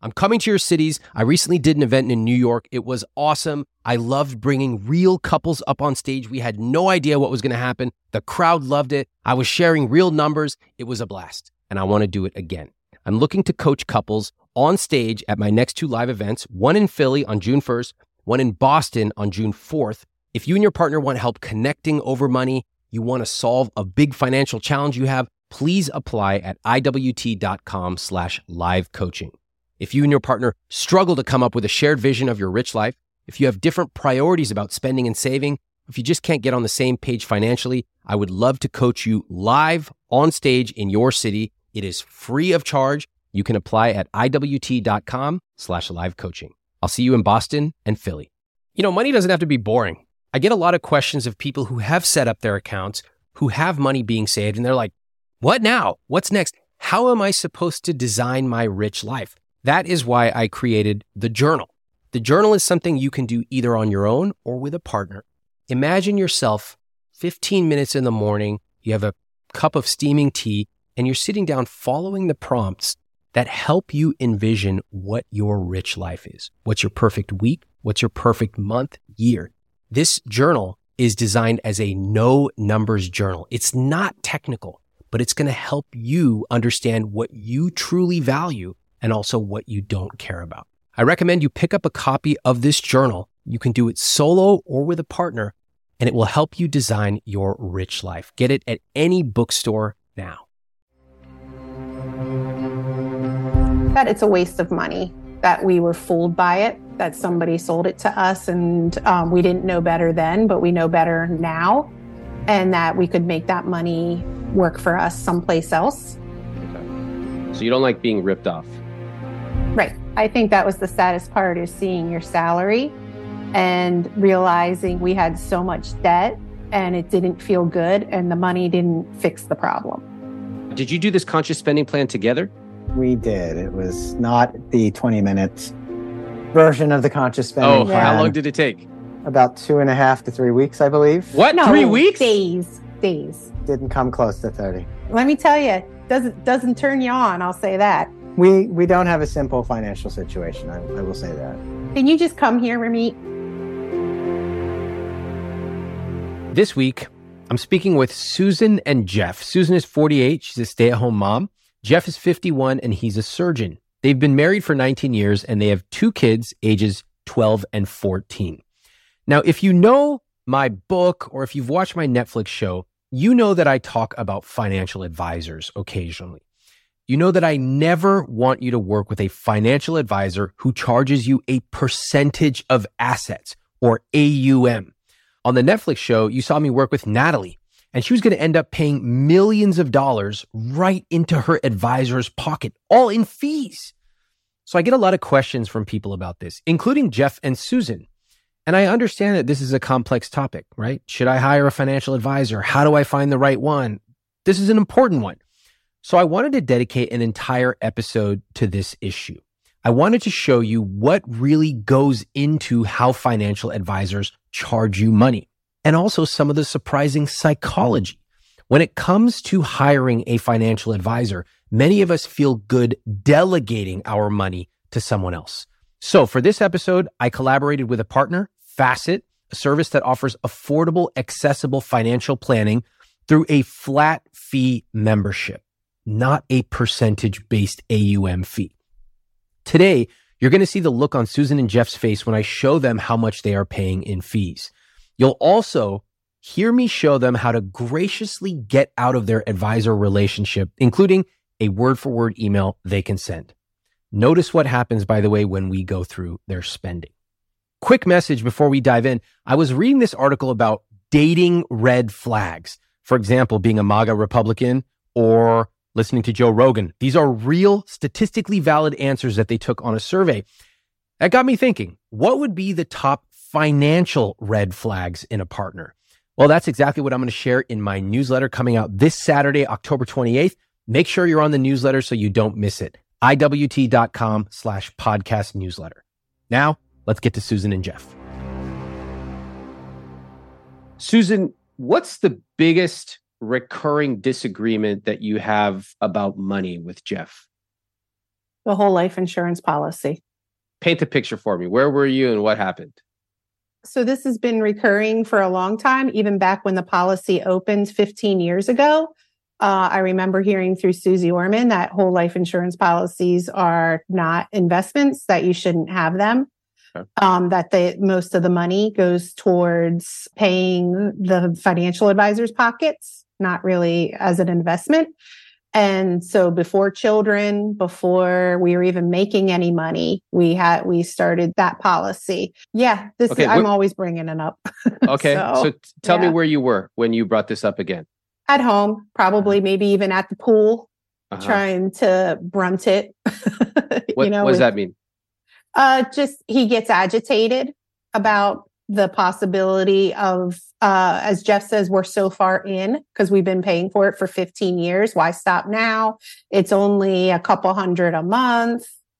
I'm coming to your cities. I recently did an event in New York. It was awesome. I loved bringing real couples up on stage. We had no idea what was going to happen. The crowd loved it. I was sharing real numbers. It was a blast, and I want to do it again. I'm looking to coach couples on stage at my next 2 live events, one in Philly on June 1st, one in Boston on June 4th. If you and your partner want help connecting over money, you want to solve a big financial challenge you have, please apply at iwt.com/live coaching. If you and your partner struggle to come up with a shared vision of your rich life, if you have different priorities about spending and saving, if you just can't get on the same page financially, I would love to coach you live on stage in your city. It is free of charge. You can apply at iwt.com/live coaching. I'll see you in Boston and Philly. You know, money doesn't have to be boring. I get a lot of questions of people who have set up their accounts, who have money being saved, and they're like, what now? What's next? How am I supposed to design my rich life? That is why I created the journal. The journal is something you can do either on your own or with a partner. Imagine yourself 15 minutes in the morning, you have a cup of steaming tea, and you're sitting down following the prompts that help you envision what your rich life is. What's your perfect week? What's your perfect month, year? This journal is designed as a no numbers journal. It's not technical, but it's going to help you understand what you truly value and also what you don't care about. I recommend you pick up a copy of this journal. You can do it solo or with a partner, and it will help you design your rich life. Get it at any bookstore now. That it's a waste of money, that we were fooled by it, that somebody sold it to us and we didn't know better then, but we know better now, and that we could make that money work for us someplace else. Okay. So you don't like being ripped off? Right. I think that was the saddest part, is seeing your salary and realizing we had so much debt and it didn't feel good and the money didn't fix the problem. Did you do this conscious spending plan together? We did. It was not the 20-minute version of the conscious spending plan. How long did it take? About 2.5 to 3 weeks, I believe. What? No, 3 weeks? Days. Didn't come close to 30. Let me tell you, doesn't turn you on, I'll say that. We don't have a simple financial situation. I will say that. Can you just come here, Ramit? This week, I'm speaking with Susan and Jeff. Susan is 48. She's a stay-at-home mom. Jeff is 51, and he's a surgeon. They've been married for 19 years, and they have 2 kids, ages 12 and 14. Now, if you know my book or if you've watched my Netflix show, you know that I talk about financial advisors occasionally. You know that I never want you to work with a financial advisor who charges you a percentage of assets, or AUM. On the Netflix show, you saw me work with Natalie, and she was going to end up paying millions of dollars right into her advisor's pocket, all in fees. So I get a lot of questions from people about this, including Jeff and Susan. And I understand that this is a complex topic, right? Should I hire a financial advisor? How do I find the right one? This is an important one. So I wanted to dedicate an entire episode to this issue. I wanted to show you what really goes into how financial advisors charge you money, and also some of the surprising psychology. When it comes to hiring a financial advisor, many of us feel good delegating our money to someone else. So for this episode, I collaborated with a partner, Facet, a service that offers affordable, accessible financial planning through a flat fee membership, not a percentage-based AUM fee. Today, you're going to see the look on Susan and Jeff's face when I show them how much they are paying in fees. You'll also hear me show them how to graciously get out of their advisor relationship, including a word-for-word email they can send. Notice what happens, by the way, when we go through their spending. Quick message before we dive in. I was reading this article about dating red flags. For example, being a MAGA Republican or listening to Joe Rogan. These are real, statistically valid answers that they took on a survey. That got me thinking, what would be the top financial red flags in a partner? Well, that's exactly what I'm going to share in my newsletter coming out this Saturday, October 28th. Make sure you're on the newsletter so you don't miss it. iwt.com/podcast newsletter. Now, let's get to Susan and Jeff. Susan, what's the biggest recurring disagreement that you have about money with Jeff? The whole life insurance policy. Paint the picture for me. Where were you and what happened? So this has been recurring for a long time, even back when the policy opened 15 years ago. I remember hearing through Susie Orman that whole life insurance policies are not investments, that you shouldn't have them. Okay. That most of the money goes towards paying the financial advisors' pockets, not really as an investment. And so before children, before we were even making any money, we started that policy. Yeah, I'm always bringing it up. Okay, so tell me where you were when you brought this up again. At home, probably, maybe even at the pool, trying to brunt it. What does that mean? Just he gets agitated about the possibility of, as Jeff says, we're so far in because we've been paying for it for 15 years. Why stop now? It's only a couple hundred a month,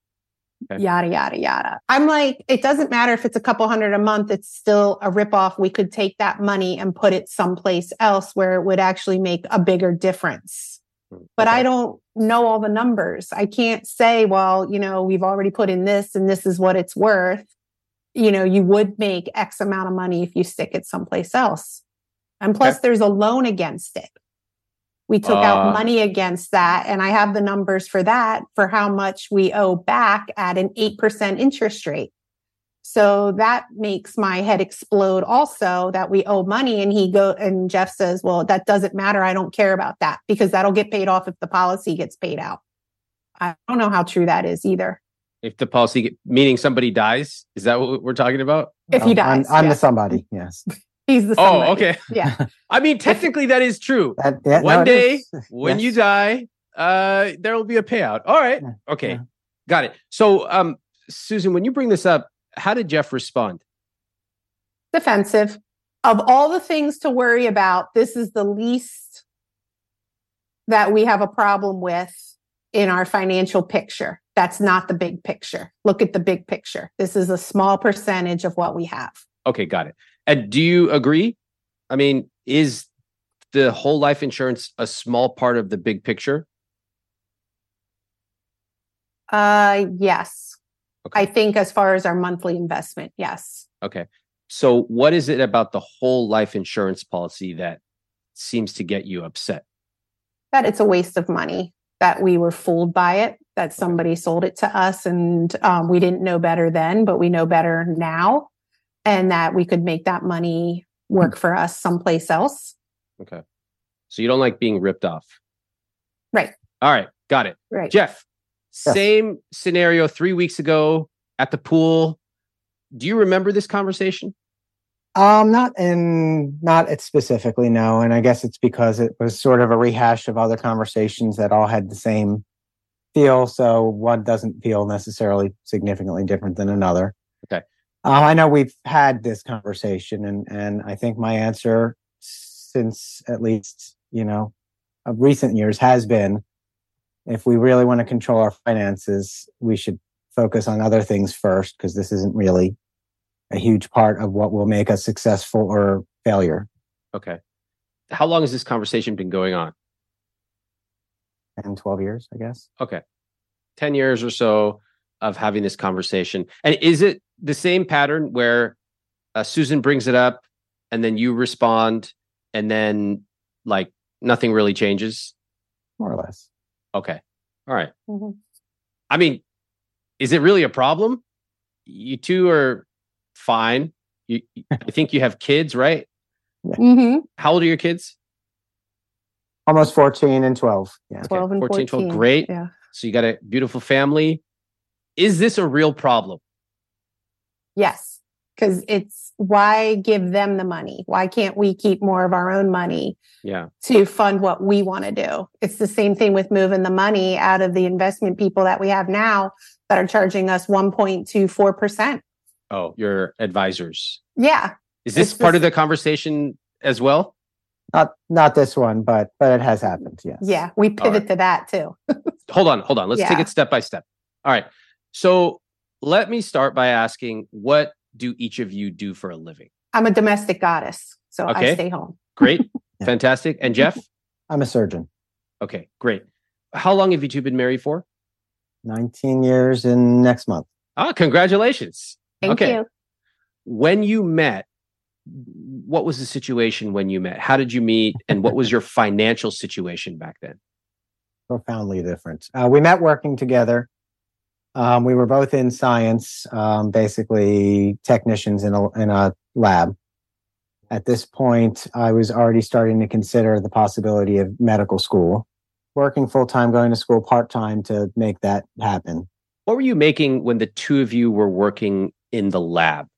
yada, yada, yada. I'm like, it doesn't matter if it's a couple hundred a month. It's still a ripoff. We could take that money and put it someplace else where it would actually make a bigger difference. But I don't know all the numbers. I can't say, well, we've already put in this and this is what it's worth. You would make X amount of money if you stick it someplace else. And plus there's a loan against it. We took out money against that. And I have the numbers for that, for how much we owe back at an 8% interest rate. So that makes my head explode also, that we owe money. And Jeff says, well, that doesn't matter. I don't care about that because that'll get paid off if the policy gets paid out. I don't know how true that is either. If the policy, meaning somebody dies, is that what we're talking about? If he dies, I'm the somebody. Yes, he's the somebody. Oh, okay. Yeah. I mean, technically, that is true. One day, when you die, there will be a payout. All right. Okay, got it. So, Susan, when you bring this up, how did Jeff respond? Defensive. Of all the things to worry about, this is the least that we have a problem with in our financial picture. That's not the big picture. Look at the big picture. This is a small percentage of what we have. Okay, got it. And do you agree? I mean, is the whole life insurance a small part of the big picture? Yes. Okay. I think as far as our monthly investment, yes. Okay. So what is it about the whole life insurance policy that seems to get you upset? That it's a waste of money, that we were fooled by it, that somebody sold it to us and we didn't know better then, but we know better now, and that we could make that money work for us someplace else. Okay. So you don't like being ripped off. Right. All right. Got it. Right. Jeff, same scenario 3 weeks ago at the pool. Do you remember this conversation? Not specifically, no. And I guess it's because it was sort of a rehash of other conversations that all had the same feel. So one doesn't feel necessarily significantly different than another. Okay. I know we've had this conversation, and I think my answer since at least, of recent years has been, if we really want to control our finances, we should focus on other things first, because this isn't really a huge part of what will make us successful or failure. Okay. How long has this conversation been going on? 10, 12 years, I guess. Okay. 10 years or so of having this conversation. And is it the same pattern where Susan brings it up and then you respond and then like nothing really changes? More or less. Okay. All right. Mm-hmm. I mean, is it really a problem? You two are fine. I think you have kids, right? Yeah. Mm-hmm. How old are your kids? Almost 14 and 12. Yeah. 12 and 14, 14. 12. Great. Yeah. So you got a beautiful family. Is this a real problem? Yes. Because it's, why give them the money? Why can't we keep more of our own money to fund what we want to do? It's the same thing with moving the money out of the investment people that we have now that are charging us 1.24%. Oh, your advisors. Yeah. Is this part of the conversation as well? Not this one, but it has happened. Yes. Yeah. We pivot to that too. Hold on. Let's take it step by step. All right. So let me start by asking, what do each of you do for a living? I'm a domestic goddess, so I stay home. Great. Fantastic. And Jeff? I'm a surgeon. Okay, great. How long have you two been married for? 19 years in next month. Ah, congratulations. Thank you. When you met, what was the situation when you met? How did you meet? And what was your financial situation back then? Profoundly different. We met working together. We were both in science, basically technicians in a lab. At this point, I was already starting to consider the possibility of medical school, working full-time, going to school part-time to make that happen. What were you making when the two of you were working in the lab?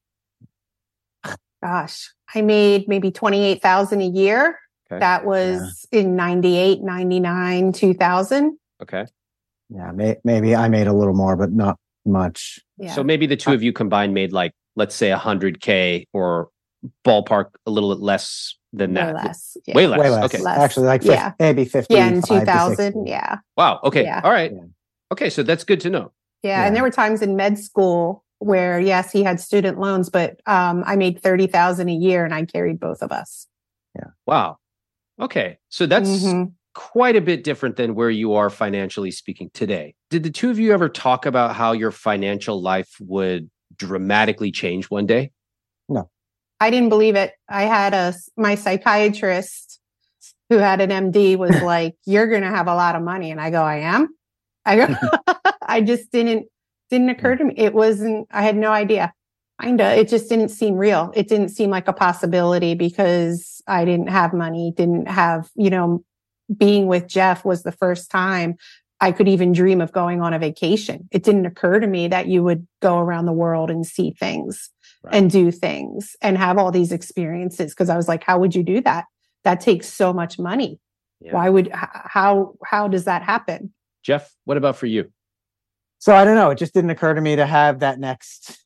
Gosh, I made maybe $28,000 a year. Okay. That was in 98, 99, 2000. Okay. Yeah, maybe I made a little more, but not much. Yeah. So maybe the two of you combined made like, let's say $100K or ballpark a little bit less than Way that. less. Yeah. Way less. Way less. Okay. Less. Actually, like Yeah. maybe 50. Yeah, in 2000. Yeah. Wow. Okay. Yeah. All right. Yeah. Okay. So that's good to know. Yeah. And there were times in med school where, yes, he had student loans, but I made $30,000 a year and I carried both of us. Yeah. Wow. Okay. So that's quite a bit different than where you are financially speaking today. Did the two of you ever talk about how your financial life would dramatically change one day? No. I didn't believe it. I had my psychiatrist who had an MD was like, "You're going to have a lot of money." And I go, "I am?" I go, I just didn't occur to me. It wasn't, I had no idea. It just didn't seem real. It didn't seem like a possibility because I didn't have money, didn't have, being with Jeff was the first time I could even dream of going on a vacation. It didn't occur to me that you would go around the world and see things and do things and have all these experiences. Cause I was like, how would you do that? That takes so much money. Yeah. How does that happen? Jeff, what about for you? So I don't know. It just didn't occur to me to have that next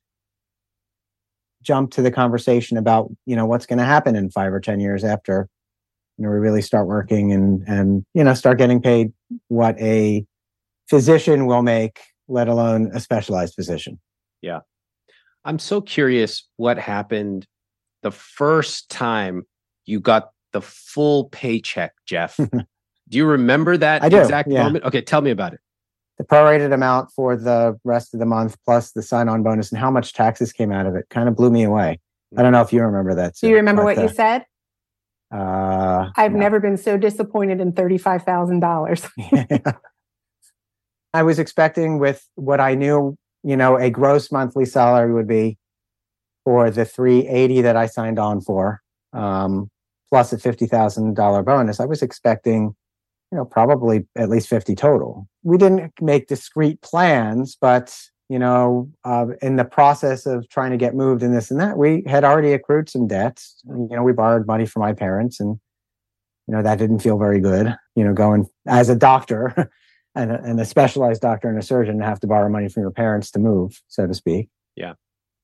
jump to the conversation about, what's going to happen in 5 or 10 years after, we really start working and start getting paid what a physician will make, let alone a specialized physician. Yeah. I'm so curious what happened the first time you got the full paycheck, Jeff. Do you remember that exact moment? Okay, tell me about it. The prorated amount for the rest of the month plus the sign-on bonus and how much taxes came out of it kind of blew me away. I don't know if you remember that. Do you remember what you said? I've no. never been so disappointed in $35,000. Yeah. I was expecting with what I knew, a gross monthly salary would be for the $380 that I signed on for, plus a $50,000 bonus. I was expecting, probably at least 50 total. We didn't make discrete plans, but, in the process of trying to get moved and this and that, we had already accrued some debts. We borrowed money from my parents and, that didn't feel very good, going as a doctor and a specialized doctor and a surgeon to have to borrow money from your parents to move, so to speak. Yeah.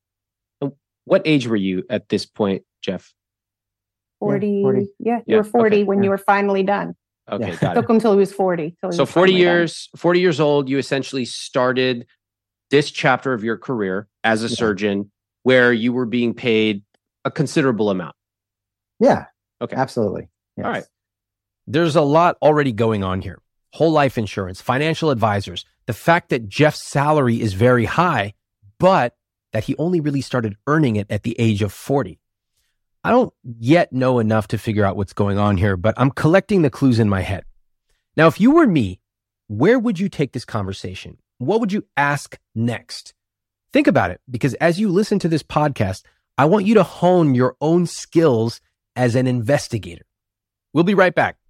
What age were you at this point, Jeff? 40. Yeah, you were 40 when you were finally done. Okay, got it. Took him until he was 40. So 40 years old, you essentially started this chapter of your career as a surgeon where you were being paid a considerable amount. Yeah. Okay. Absolutely. Yes. All right. There's a lot already going on here. Whole life insurance, financial advisors, the fact that Jeff's salary is very high, but that he only really started earning it at the age of 40. I don't yet know enough to figure out what's going on here, but I'm collecting the clues in my head. Now, if you were me, where would you take this conversation? What would you ask next? Think about it, because as you listen to this podcast, I want you to hone your own skills as an investigator. We'll be right back.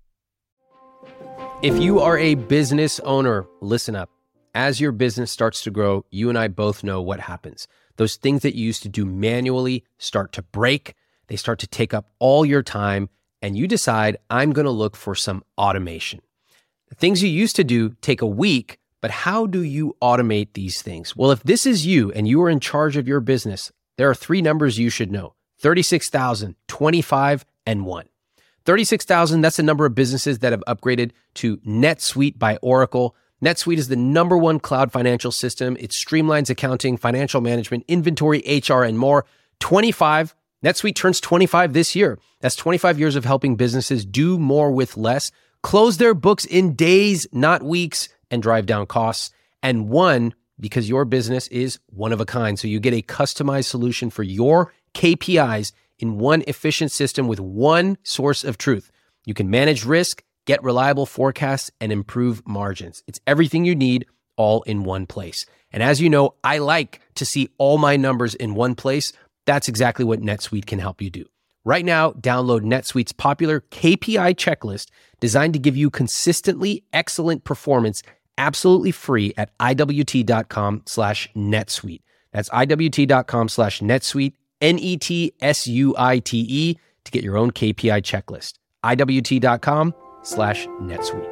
If you are a business owner, listen up. As your business starts to grow, you and I both know what happens. Those things that you used to do manually start to break. They start to take up all your time, and you decide, I'm going to look for some automation. The things you used to do take a week, but how do you automate these things? Well, if this is you and you are in charge of your business, there are 3 numbers you should know: 36,000, 25, and 1. 36,000, that's the number of businesses that have upgraded to NetSuite by Oracle. NetSuite is the #1 cloud financial system. It streamlines accounting, financial management, inventory, HR, and more. 25, NetSuite turns 25 this year. That's 25 years of helping businesses do more with less, close their books in days, not weeks, and drive down costs. And one, because your business is one of a kind. So you get a customized solution for your KPIs in one efficient system with one source of truth. You can manage risk, get reliable forecasts, and improve margins. It's everything you need all in one place. And as you know, I like to see all my numbers in one place. That's exactly what NetSuite can help you do. Right now, download NetSuite's popular KPI checklist designed to give you consistently excellent performance absolutely free at iwt.com/netsuite. That's iwt.com/netsuite, NETSUITE, to get your own KPI checklist. iwt.com/netsuite.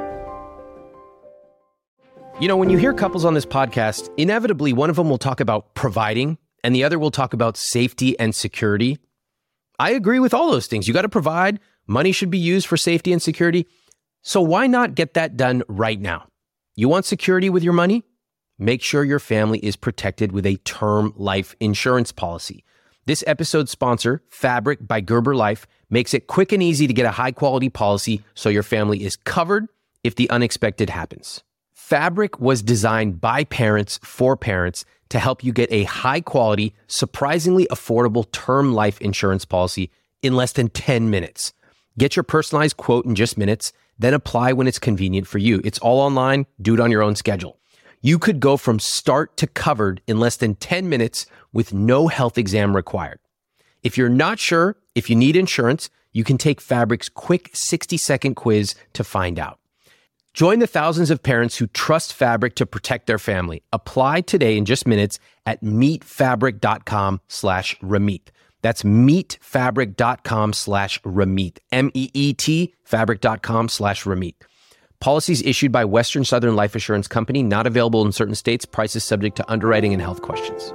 You know, when you hear couples on this podcast, inevitably one of them will talk about providing and the other will talk about safety and security. I agree with all those things. You got to provide. Money should be used for safety and security. So why not get that done right now? You want security with your money? Make sure your family is protected with a term life insurance policy. This episode's sponsor, Fabric by Gerber Life, makes it quick and easy to get a high-quality policy so your family is covered if the unexpected happens. Fabric was designed by parents for parents to help you get a high-quality, surprisingly affordable term life insurance policy in less than 10 minutes. Get your personalized quote in just minutes, then apply when it's convenient for you. It's all online. Do it on your own schedule. You could go from start to covered in less than 10 minutes with no health exam required. If you're not sure if you need insurance, you can take Fabric's quick 60-second quiz to find out. Join the thousands of parents who trust Fabric to protect their family. Apply today in just minutes at meetfabric.com/Ramit. That's meetfabric.com/Ramit. MEET, fabric.com/Ramit. Policies issued by Western Southern Life Assurance Company, not available in certain states. Prices subject to underwriting and health questions.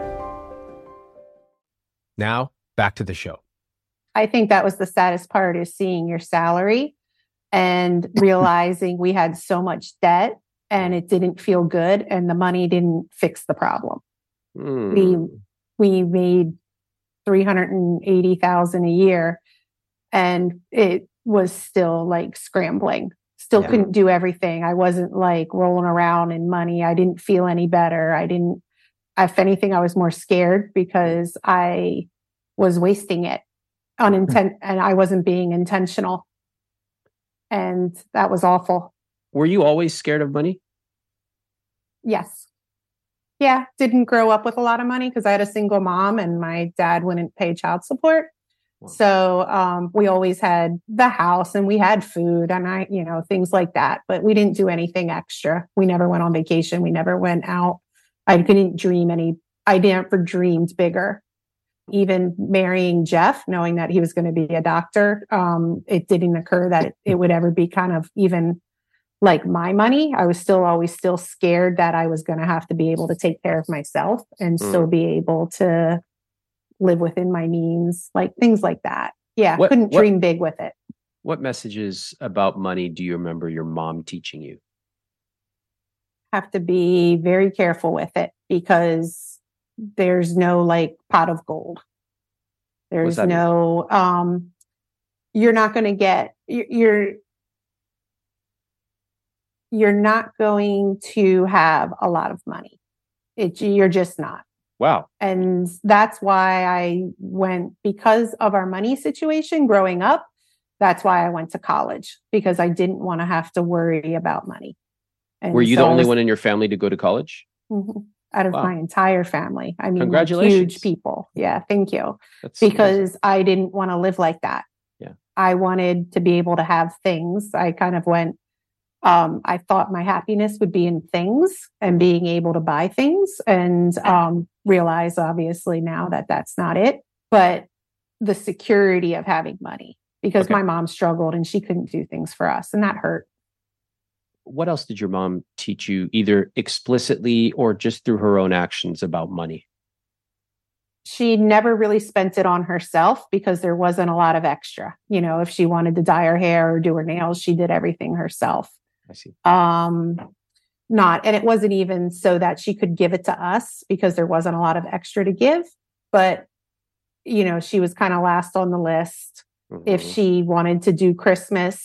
Now, back to the show. I think that was the saddest part, is seeing your salary and realizing we had so much debt and it didn't feel good and the money didn't fix the problem. We made $380,000 a year and it was still like scrambling. Still couldn't do everything. I wasn't like rolling around in money. I didn't feel any better. If anything, I was more scared because I was wasting it and I wasn't being intentional. And that was awful. Were you always scared of money? Yes. Yeah. Didn't grow up with a lot of money because I had a single mom and my dad wouldn't pay child support. Wow. So we always had the house and we had food and things like that, but we didn't do anything extra. We never went on vacation. We never went out. I never dreamed bigger. Even marrying Jeff, knowing that he was going to be a doctor, it didn't occur that it would ever be kind of even like my money. I was always still scared that I was going to have to be able to take care of myself and still be able to live within my means, like things like that. Yeah, couldn't dream big with it. What messages about money do you remember your mom teaching you? Have to be very careful with it because there's no like pot of gold. There's no, you're not going to get, you're not going to have a lot of money. You're just not. Wow. And that's why I went, because of our money situation growing up, that's why I went to college, because I didn't want to have to worry about money. And were you the only one in your family to go to college? Mm-hmm. Out of my entire family. I mean, congratulations. Huge people. Yeah, thank you. Because I didn't want to live like that. Yeah. I wanted to be able to have things. I kind of went, I thought my happiness would be in things and being able to buy things, and realize obviously now that that's not it, but the security of having money, because my mom struggled and she couldn't do things for us, and that hurt. What else did your mom teach you, either explicitly or just through her own actions, about money? She never really spent it on herself because there wasn't a lot of extra. If she wanted to dye her hair or do her nails, she did everything herself. I see. And it wasn't even so that she could give it to us because there wasn't a lot of extra to give. But, she was kind of last on the list. Mm-hmm. If she wanted to do Christmas,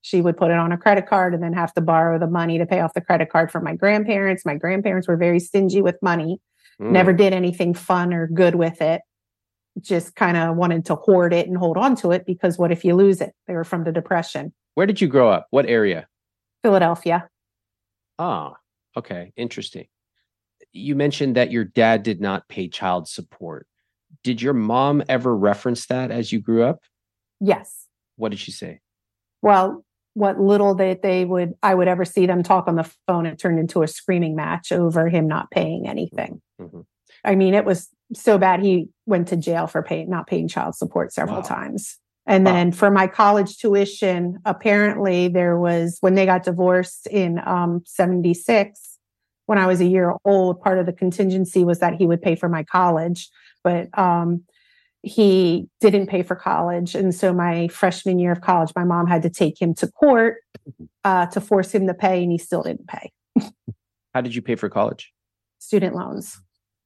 She would put it on a credit card and then have to borrow the money to pay off the credit card from my grandparents. My grandparents were very stingy with money, never did anything fun or good with it. Just kind of wanted to hoard it and hold on to it because what if you lose it? They were from the Depression. Where did you grow up? What area? Philadelphia. Ah, okay. Interesting. You mentioned that your dad did not pay child support. Did your mom ever reference that as you grew up? Yes. What did she say? Well, what little that I would ever see them talk on the phone, it turned into a screaming match over him not paying anything. Mm-hmm. I mean, it was so bad. He went to jail for not paying child support several times. And then for my college tuition, apparently there was, when they got divorced in 76, when I was a year old, part of the contingency was that he would pay for my college, but he didn't pay for college. And so my freshman year of college, my mom had to take him to court to force him to pay, and he still didn't pay. How did you pay for college? Student loans.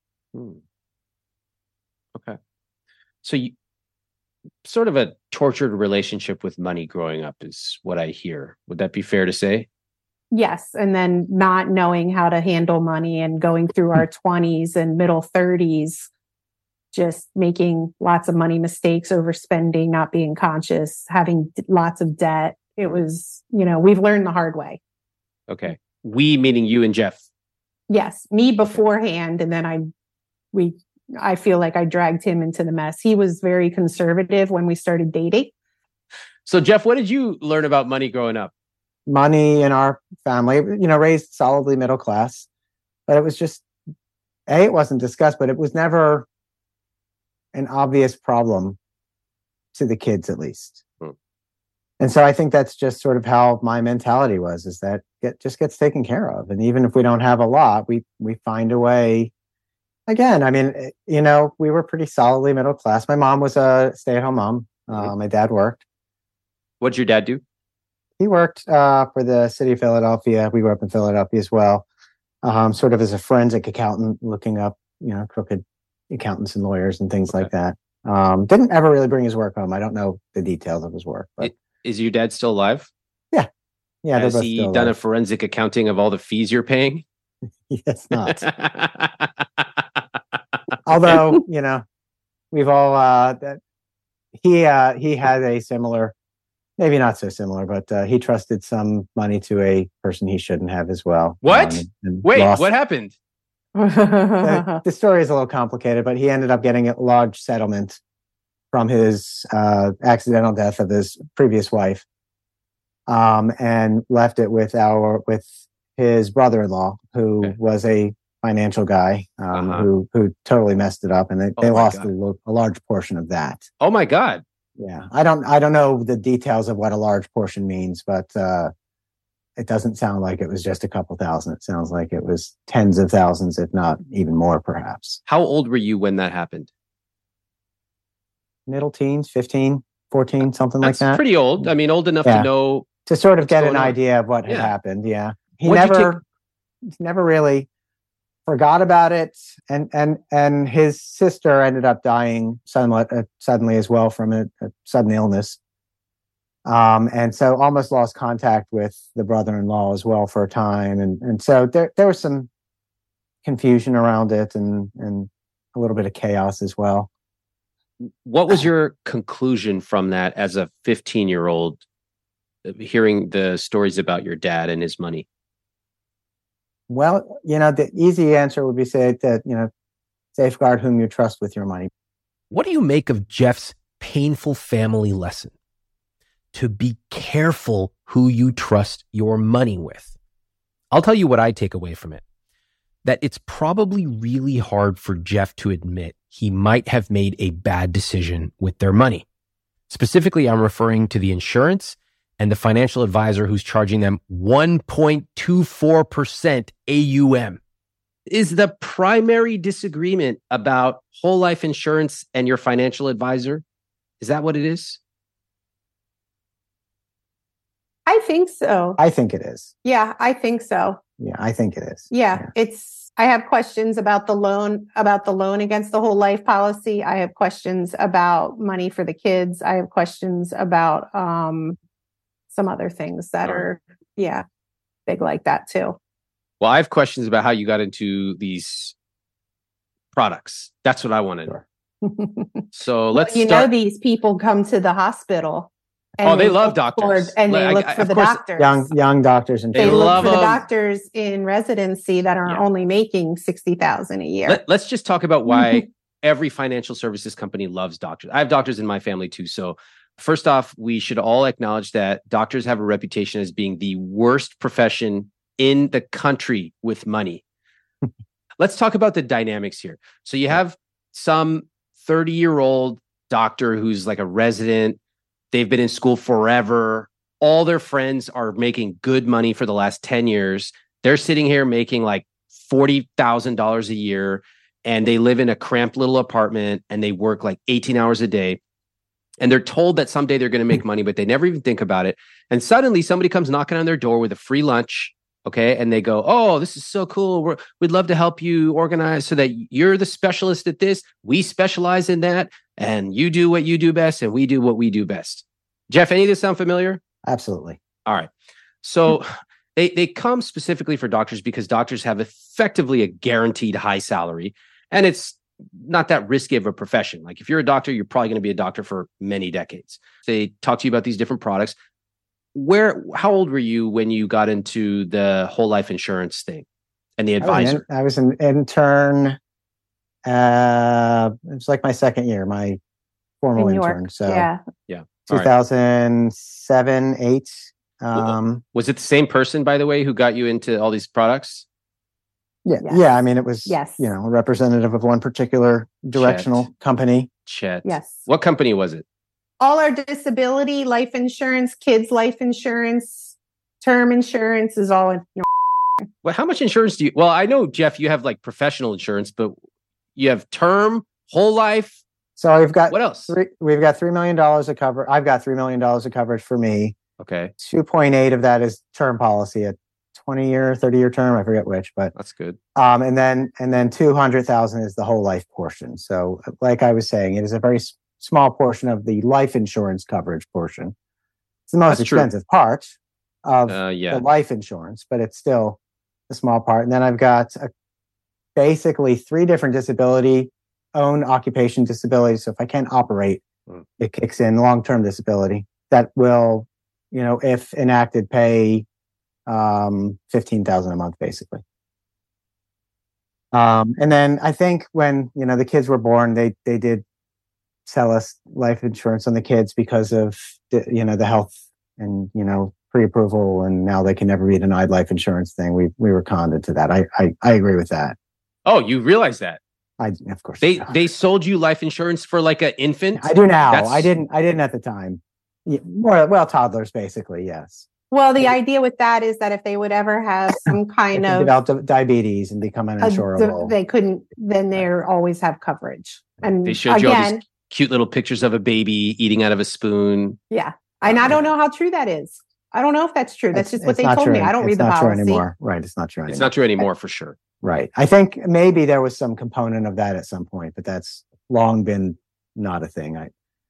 Okay. So you sort of a tortured relationship with money growing up is what I hear. Would that be fair to say? Yes. And then not knowing how to handle money and going through our 20s and middle 30s, just making lots of money mistakes, overspending, not being conscious, having lots of debt. It was, we've learned the hard way. Okay. We meaning you and Jeff. Yes. Me beforehand. And then I feel like I dragged him into the mess. He was very conservative when we started dating. So Jeff, what did you learn about money growing up? Money in our family, raised solidly middle class, but it was just, it wasn't discussed, but it was never an obvious problem to the kids, at least. And so I think that's just sort of how my mentality was, is that it just gets taken care of. And even if we don't have a lot, we find a way. Again, I mean, we were pretty solidly middle class. My mom was a stay-at-home mom. My dad worked. What did your dad do? He worked for the city of Philadelphia. We grew up in Philadelphia as well, sort of as a forensic accountant, looking up, crooked accountants and lawyers and things like that. Didn't ever really bring his work home. I don't know the details of his work. But is your dad still alive? Yeah. Has he done a forensic accounting of all the fees you're paying? He has not. Although, we've all, he had a similar, maybe not so similar, but he trusted some money to a person he shouldn't have as well. What? Wait, what happened? The story is a little complicated, but he ended up getting a large settlement from his accidental death of his previous wife, and left it with his brother-in-law, who was a financial guy, who totally messed it up, and they lost a large portion of that. Oh my God! Yeah, I don't know the details of what a large portion means, but it doesn't sound like it was just a couple thousand. It sounds like it was tens of thousands, if not even more, perhaps. How old were you when that happened? Middle teens, 15, 14, something like that. That's pretty old. I mean, old enough to know. To sort of get an idea of what had happened. Yeah. He never really forgot about it. And his sister ended up dying somewhat suddenly as well from a sudden illness. And so almost lost contact with the brother-in-law as well for a time. And so there was some confusion around it and a little bit of chaos as well. What was your conclusion from that as a 15-year-old, hearing the stories about your dad and his money? Well, the easy answer would be say that, safeguard whom you trust with your money. What do you make of Jeff's painful family lesson? To be careful who you trust your money with. I'll tell you what I take away from it. That it's probably really hard for Jeff to admit he might have made a bad decision with their money. Specifically, I'm referring to the insurance and the financial advisor who's charging them 1.24% AUM. Is the primary disagreement about whole life insurance and your financial advisor? Is that what it is? I think so. I think it is. Yeah, I think so. Yeah, I think it is. Yeah. I have questions about the loan against the whole life policy. I have questions about money for the kids. I have questions about some other things that All right. are, yeah, big like that too. Well, I have questions about how you got into these products. That's what I want to know. So let's start. These people come to the hospital. And they love doctors. And they look for the doctors. Young doctors. And they look for the doctors in residency that are only making $60,000 a year. Let's just talk about why every financial services company loves doctors. I have doctors in my family too. So first off, we should all acknowledge that doctors have a reputation as being the worst profession in the country with money. Let's talk about the dynamics here. So you have some 30-year-old doctor who's like a resident. They've been in school forever. All their friends are making good money for the last 10 years. They're sitting here making like $40,000 a year, and they live in a cramped little apartment, and they work like 18 hours a day. And they're told that someday they're going to make money, but they never even think about it. And suddenly somebody comes knocking on their door with a free lunch. Okay. And they go, oh, this is so cool. We'd love to help you organize so that you're the specialist at this. We specialize in that. And you do what you do best, and we do what we do best. Jeff, any of this sound familiar? Absolutely. All right. So they come specifically for doctors because doctors have effectively a guaranteed high salary. And it's not that risky of a profession. Like if you're a doctor, you're probably going to be a doctor for many decades. They talk to you about these different products. How old were you when you got into the whole life insurance thing and the advisor? I was an intern. It was like my second year, my formal intern. So yeah. 2007, 8. Was it the same person, by the way, who got you into all these products? Yeah. Yes. Yeah. I mean, it was, a representative of one particular directional company. Chet. Yes. What company was it? All our disability, life insurance, kids' life insurance, term insurance is all in. Well, how much insurance do you? Well, I know, Jeff, you have like professional insurance, but you have term, whole life. So we've got what else? We've got $3 million of cover. I've got $3 million of coverage for me. Okay. 2.8 of that is term policy, a 20-year, 30-year term. I forget which, but that's good. And then 200,000 is the whole life portion. So, like I was saying, it is a very small portion of the life insurance coverage portion. It's the most expensive part of the life insurance, but it's still a small part. And then I've got basically 3 different own occupation disabilities. So if I can't operate, it kicks in long-term disability that will, if enacted, pay $15,000 a month, basically. And then I think when, the kids were born, they did sell us life insurance on the kids because of the health and pre-approval, and now they can never be denied life insurance thing. We were conned into that. I agree with that. Oh, you realize that? Of course. They sold you life insurance for like an infant? I do now. I didn't at the time. Toddlers basically, yes. Well, the idea with that is that if they would ever have some kind of develop diabetes and become uninsurable, they couldn't. Then they always have coverage. And they showed you all these cute little pictures of a baby eating out of a spoon. Yeah, and I don't know how true that is. I don't know if that's true. That's just what they told me. I don't read the policy. It's not true anymore. Right? It's not true anymore. It's not true anymore for sure. Right. I think maybe there was some component of that at some point, but that's long been not a thing.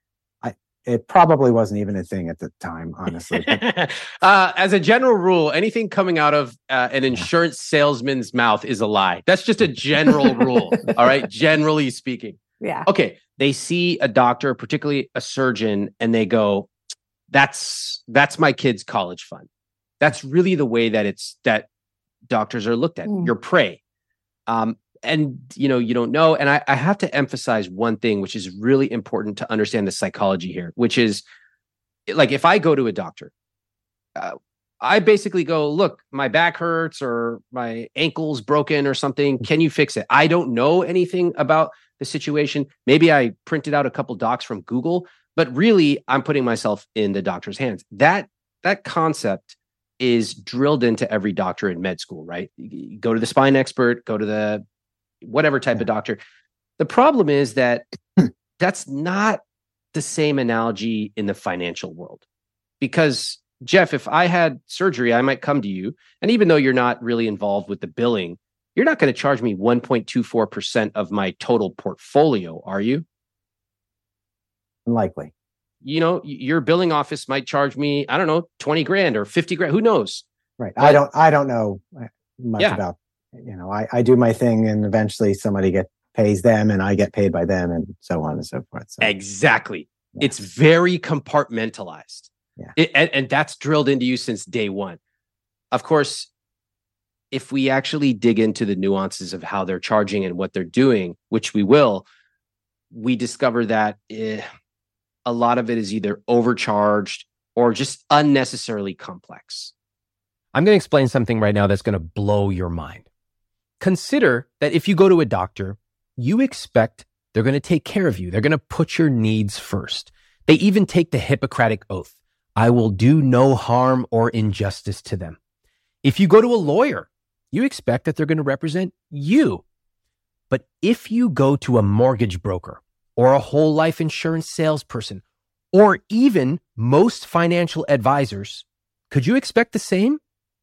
It probably wasn't even a thing at the time, honestly. As a general rule, anything coming out of an insurance salesman's mouth is a lie. That's just a general rule. All right. Generally speaking. Yeah. Okay. They see a doctor, particularly a surgeon, and they go, that's my kid's college fund. That's really the way that doctors are looked at. You're prey. And you don't know. And I have to emphasize one thing, which is really important to understand the psychology here, which is like, if I go to a doctor, I basically go, look, my back hurts or my ankle's broken or something. Can you fix it? I don't know anything about the situation. Maybe I printed out a couple docs from Google, but really I'm putting myself in the doctor's hands. That concept is drilled into every doctor in med school, right? You go to the spine expert, go to the whatever type of doctor. The problem is that that's not the same analogy in the financial world. Because Jeff, if I had surgery, I might come to you. And even though you're not really involved with the billing, you're not going to charge me 1.24% of my total portfolio, are you? Unlikely. your billing office might charge me, I don't know, 20 grand or 50 grand. Who knows? Right. But I don't know much about, I do my thing and eventually somebody pays them and I get paid by them and so on and so forth. So. Exactly. Yeah. It's very compartmentalized. Yeah. And that's drilled into you since day one. Of course, if we actually dig into the nuances of how they're charging and what they're doing, which we will, we discover that a lot of it is either overcharged or just unnecessarily complex. I'm going to explain something right now that's going to blow your mind. Consider that if you go to a doctor, you expect they're going to take care of you. They're going to put your needs first. They even take the Hippocratic Oath. I will do no harm or injustice to them. If you go to a lawyer, you expect that they're going to represent you. But if you go to a mortgage broker or a whole life insurance salesperson, or even most financial advisors, could you expect the same?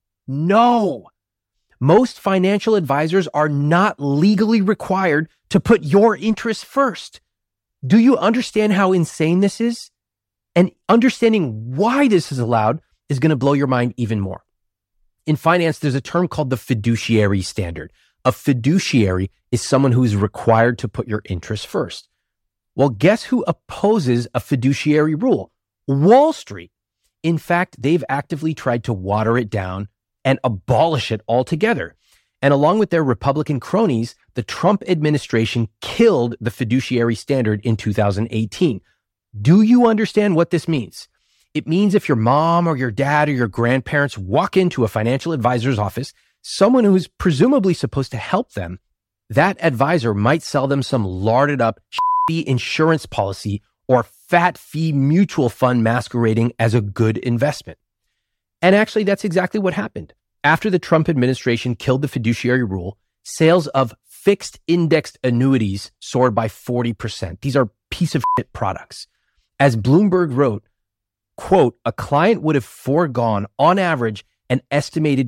No. Most financial advisors are not legally required to put your interests first. Do you understand how insane this is? And understanding why this is allowed is going to blow your mind even more. In finance, there's a term called the fiduciary standard. A fiduciary is someone who is required to put your interests first. Well, guess who opposes a fiduciary rule? Wall Street. In fact, they've actively tried to water it down and abolish it altogether. And along with their Republican cronies, the Trump administration killed the fiduciary standard in 2018. Do you understand what this means? It means if your mom or your dad or your grandparents walk into a financial advisor's office, someone who's presumably supposed to help them, that advisor might sell them some larded up insurance policy or fat fee mutual fund masquerading as a good investment. And actually, that's exactly what happened. After the Trump administration killed the fiduciary rule, sales of fixed indexed annuities soared by 40%. These are piece of shit products. As Bloomberg wrote, quote, a client would have foregone on average an estimated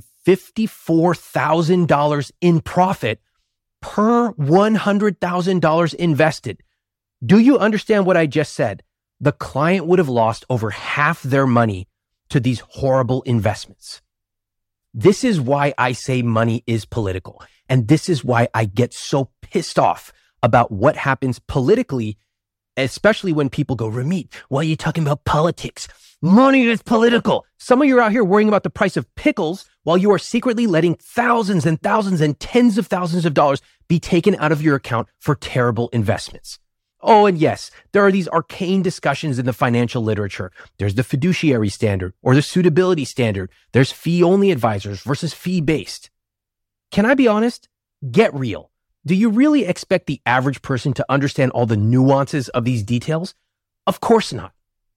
$54,000 in profit per $100,000 invested. Do you understand what I just said? The client would have lost over half their money to these horrible investments. This is why I say money is political. And this is why I get so pissed off about what happens politically, especially when people go, Ramit, why are you talking about politics? Money is political. Some of you are out here worrying about the price of pickles while you are secretly letting thousands and thousands and tens of thousands of dollars be taken out of your account for terrible investments. Oh, and yes, there are these arcane discussions in the financial literature. There's the fiduciary standard or the suitability standard. There's fee-only advisors versus fee-based. Can I be honest? Get real. Do you really expect the average person to understand all the nuances of these details? Of course not.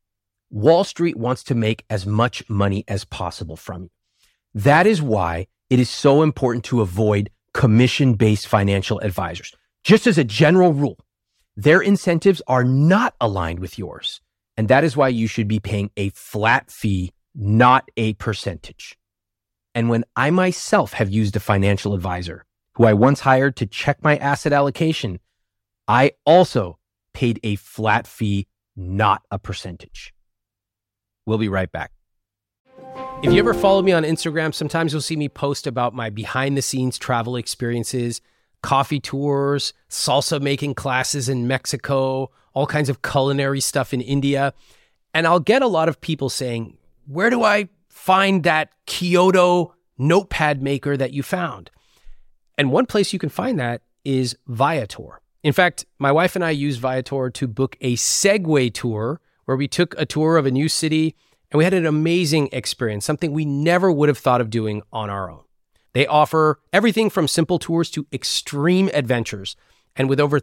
Wall Street wants to make as much money as possible from you. That is why it is so important to avoid commission-based financial advisors. Just as a general rule, their incentives are not aligned with yours. And that is why you should be paying a flat fee, not a percentage. And when I myself have used a financial advisor who I once hired to check my asset allocation, I also paid a flat fee, not a percentage. We'll be right back. If you ever follow me on Instagram, sometimes you'll see me post about my behind the scenes travel experiences, coffee tours, salsa making classes in Mexico, all kinds of culinary stuff in India. And I'll get a lot of people saying, where do I find that Kyoto notepad maker that you found? And one place you can find that is Viator. In fact, my wife and I used Viator to book a Segway tour where we took a tour of a new city and we had an amazing experience, something we never would have thought of doing on our own. They offer everything from simple tours to extreme adventures. And with over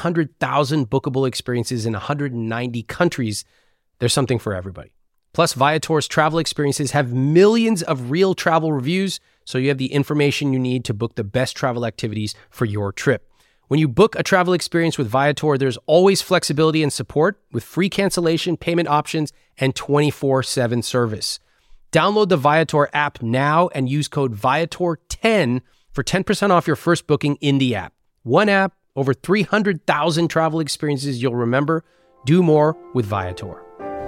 300,000 bookable experiences in 190 countries, there's something for everybody. Plus, Viator's travel experiences have millions of real travel reviews, so you have the information you need to book the best travel activities for your trip. When you book a travel experience with Viator, there's always flexibility and support with free cancellation, payment options, and 24/7 service. Download the Viator app now and use code Viator10 for 10% off your first booking in the app. One app, over 300,000 travel experiences you'll remember. Do more with Viator.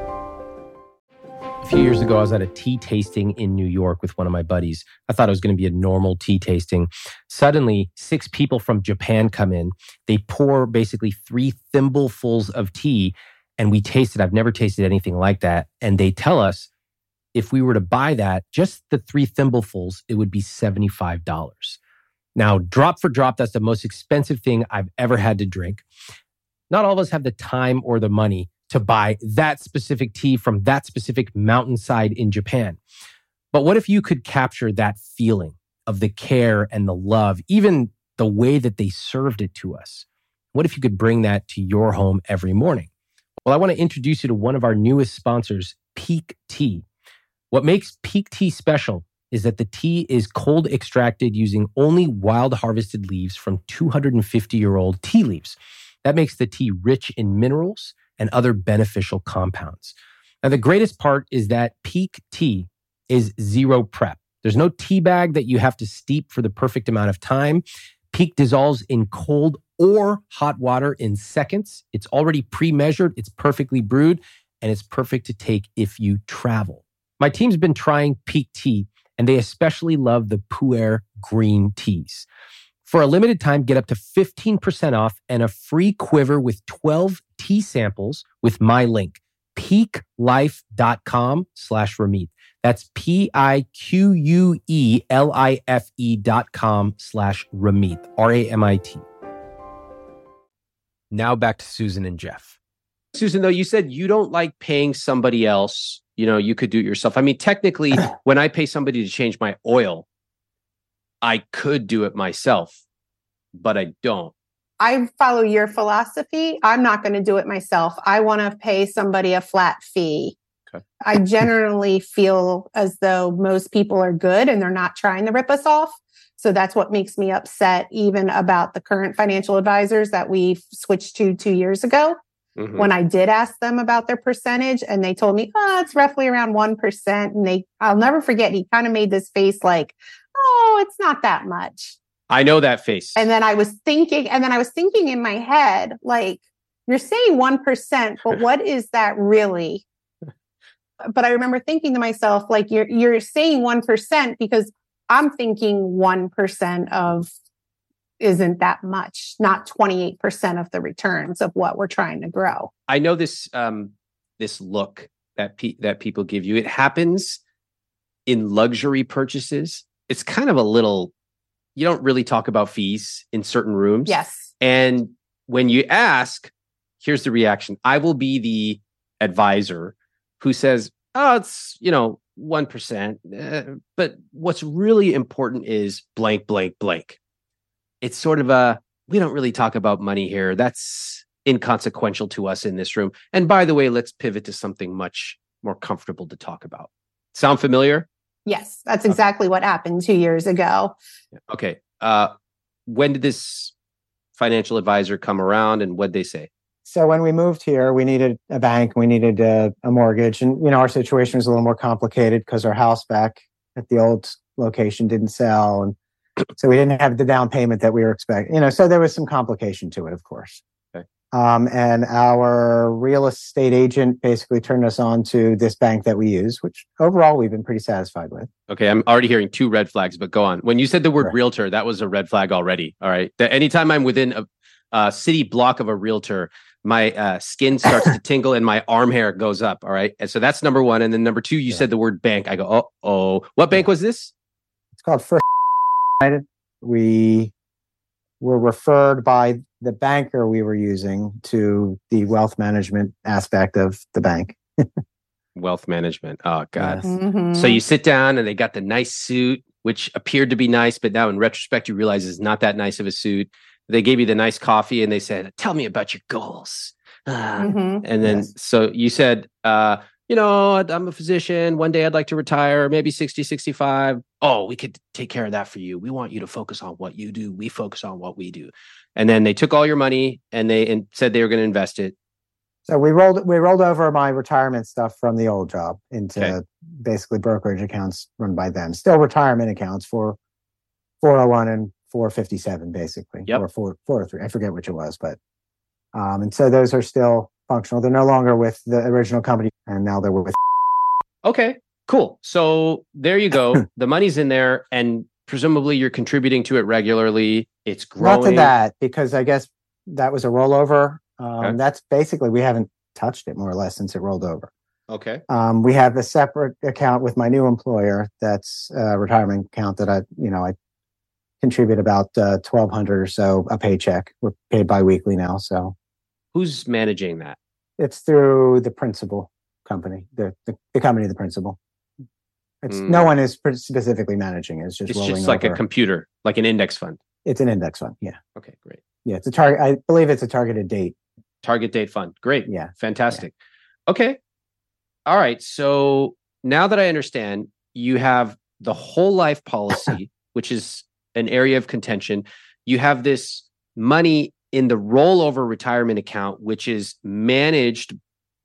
A few years ago, I was at a tea tasting in New York with one of my buddies. I thought it was going to be a normal tea tasting. Suddenly, 6 people from Japan come in. They pour basically 3 thimblefuls of tea, and we tasted. I've never tasted anything like that. And they tell us if we were to buy that, just the 3 thimblefuls, it would be $75. Now, drop for drop, that's the most expensive thing I've ever had to drink. Not all of us have the time or the money to buy that specific tea from that specific mountainside in Japan. But what if you could capture that feeling of the care and the love, even the way that they served it to us? What if you could bring that to your home every morning? Well, I want to introduce you to one of our newest sponsors, Pique Tea. What makes Pique Tea special is that the tea is cold extracted using only wild harvested leaves from 250-year-old tea leaves. That makes the tea rich in minerals and other beneficial compounds. Now, the greatest part is that Pique Tea is zero prep. There's no tea bag that you have to steep for the perfect amount of time. Pique dissolves in cold or hot water in seconds. It's already pre-measured, it's perfectly brewed, and it's perfect to take if you travel. My team's been trying Pique Tea, and they especially love the Pu'er green teas. For a limited time, get up to 15% off and a free quiver with 12 tea samples with my link, piquelife.com/Ramit. That's PIQUELIFE.com/Ramit, RAMIT. Now back to Susan and Jeff. Susan, though, you said you don't like paying somebody else. You know, you could do it yourself. I mean, technically, when I pay somebody to change my oil, I could do it myself, but I don't. I follow your philosophy. I'm not going to do it myself. I want to pay somebody a flat fee. Okay. I generally feel as though most people are good and they're not trying to rip us off. So that's what makes me upset even about the current financial advisors that we switched to 2 years ago. Mm-hmm. When I did ask them about their percentage and they told me, it's roughly around 1%. And I'll never forget, he kind of made this face like, oh, it's not that much. I know that face. And then I was thinking in my head, like, you're saying 1%, but what is that really? But I remember thinking to myself, like, you're saying 1% because I'm thinking 1% of isn't that much, not 28% of the returns of what we're trying to grow. I know this this look that people give you. It happens in luxury purchases. It's kind of a little, you don't really talk about fees in certain rooms. Yes. And when you ask, here's the reaction. I will be the advisor who says, it's, 1%. But what's really important is blank, blank, blank. It's sort of we don't really talk about money here. That's inconsequential to us in this room. And by the way, let's pivot to something much more comfortable to talk about. Sound familiar? Yes, that's exactly what happened 2 years ago. Okay. When did this financial advisor come around and what'd they say? So when we moved here, we needed a bank, we needed a mortgage. And, our situation was a little more complicated because our house back at the old location didn't sell. And so we didn't have the down payment that we were expecting. So there was some complication to it, of course. Okay. And our real estate agent basically turned us on to this bank that we use, which overall we've been pretty satisfied with. Okay, I'm already hearing 2 red flags, but go on. When you said the word realtor, that was a red flag already. All right. Anytime I'm within a city block of a realtor, my skin starts to tingle and my arm hair goes up. All right. And so that's number 1. And then number 2, you said the word bank. I go, oh. What bank was this? It's called First United. We were referred by the banker we were using to the wealth management aspect of the bank. Wealth management. Oh, God. Yes. Mm-hmm. So you sit down and they got the nice suit, which appeared to be nice, but now in retrospect, you realize it's not that nice of a suit. They gave you the nice coffee and they said, tell me about your goals. And then, So you said, I'm a physician. One day I'd like to retire, maybe 60, 65. Oh, we could take care of that for you. We want you to focus on what you do. We focus on what we do. And then they took all your money and said they were going to invest it. So we rolled over my retirement stuff from the old job into basically brokerage accounts run by them. Still retirement accounts for 401 and 457, basically. Yep. Or 403. I forget which it was, but and so those are still functional. They're no longer with the original company, and now they're with. Okay, cool. So there you go. The money's in there, and presumably you're contributing to it regularly. It's growing. Not to that, because I guess that was a rollover. Okay. That's basically, we haven't touched it more or less since it rolled over. Okay. We have a separate account with my new employer. That's a retirement account that I contribute about $1,200 or so a paycheck. We're paid biweekly now, so Who's managing that? it's through the principal company, the company of the principal. It's no one is specifically managing it. It's just It's rolling just like over. a computer, like an index fund. It's an index fund. Yeah, Okay, great. yeah. It's a target. I believe it's a targeted date. Target date fund. Great. Yeah, Fantastic. Okay. All right. So now that I understand, you have the whole life policy, which is an area of contention. You have this money in the rollover retirement account, which is managed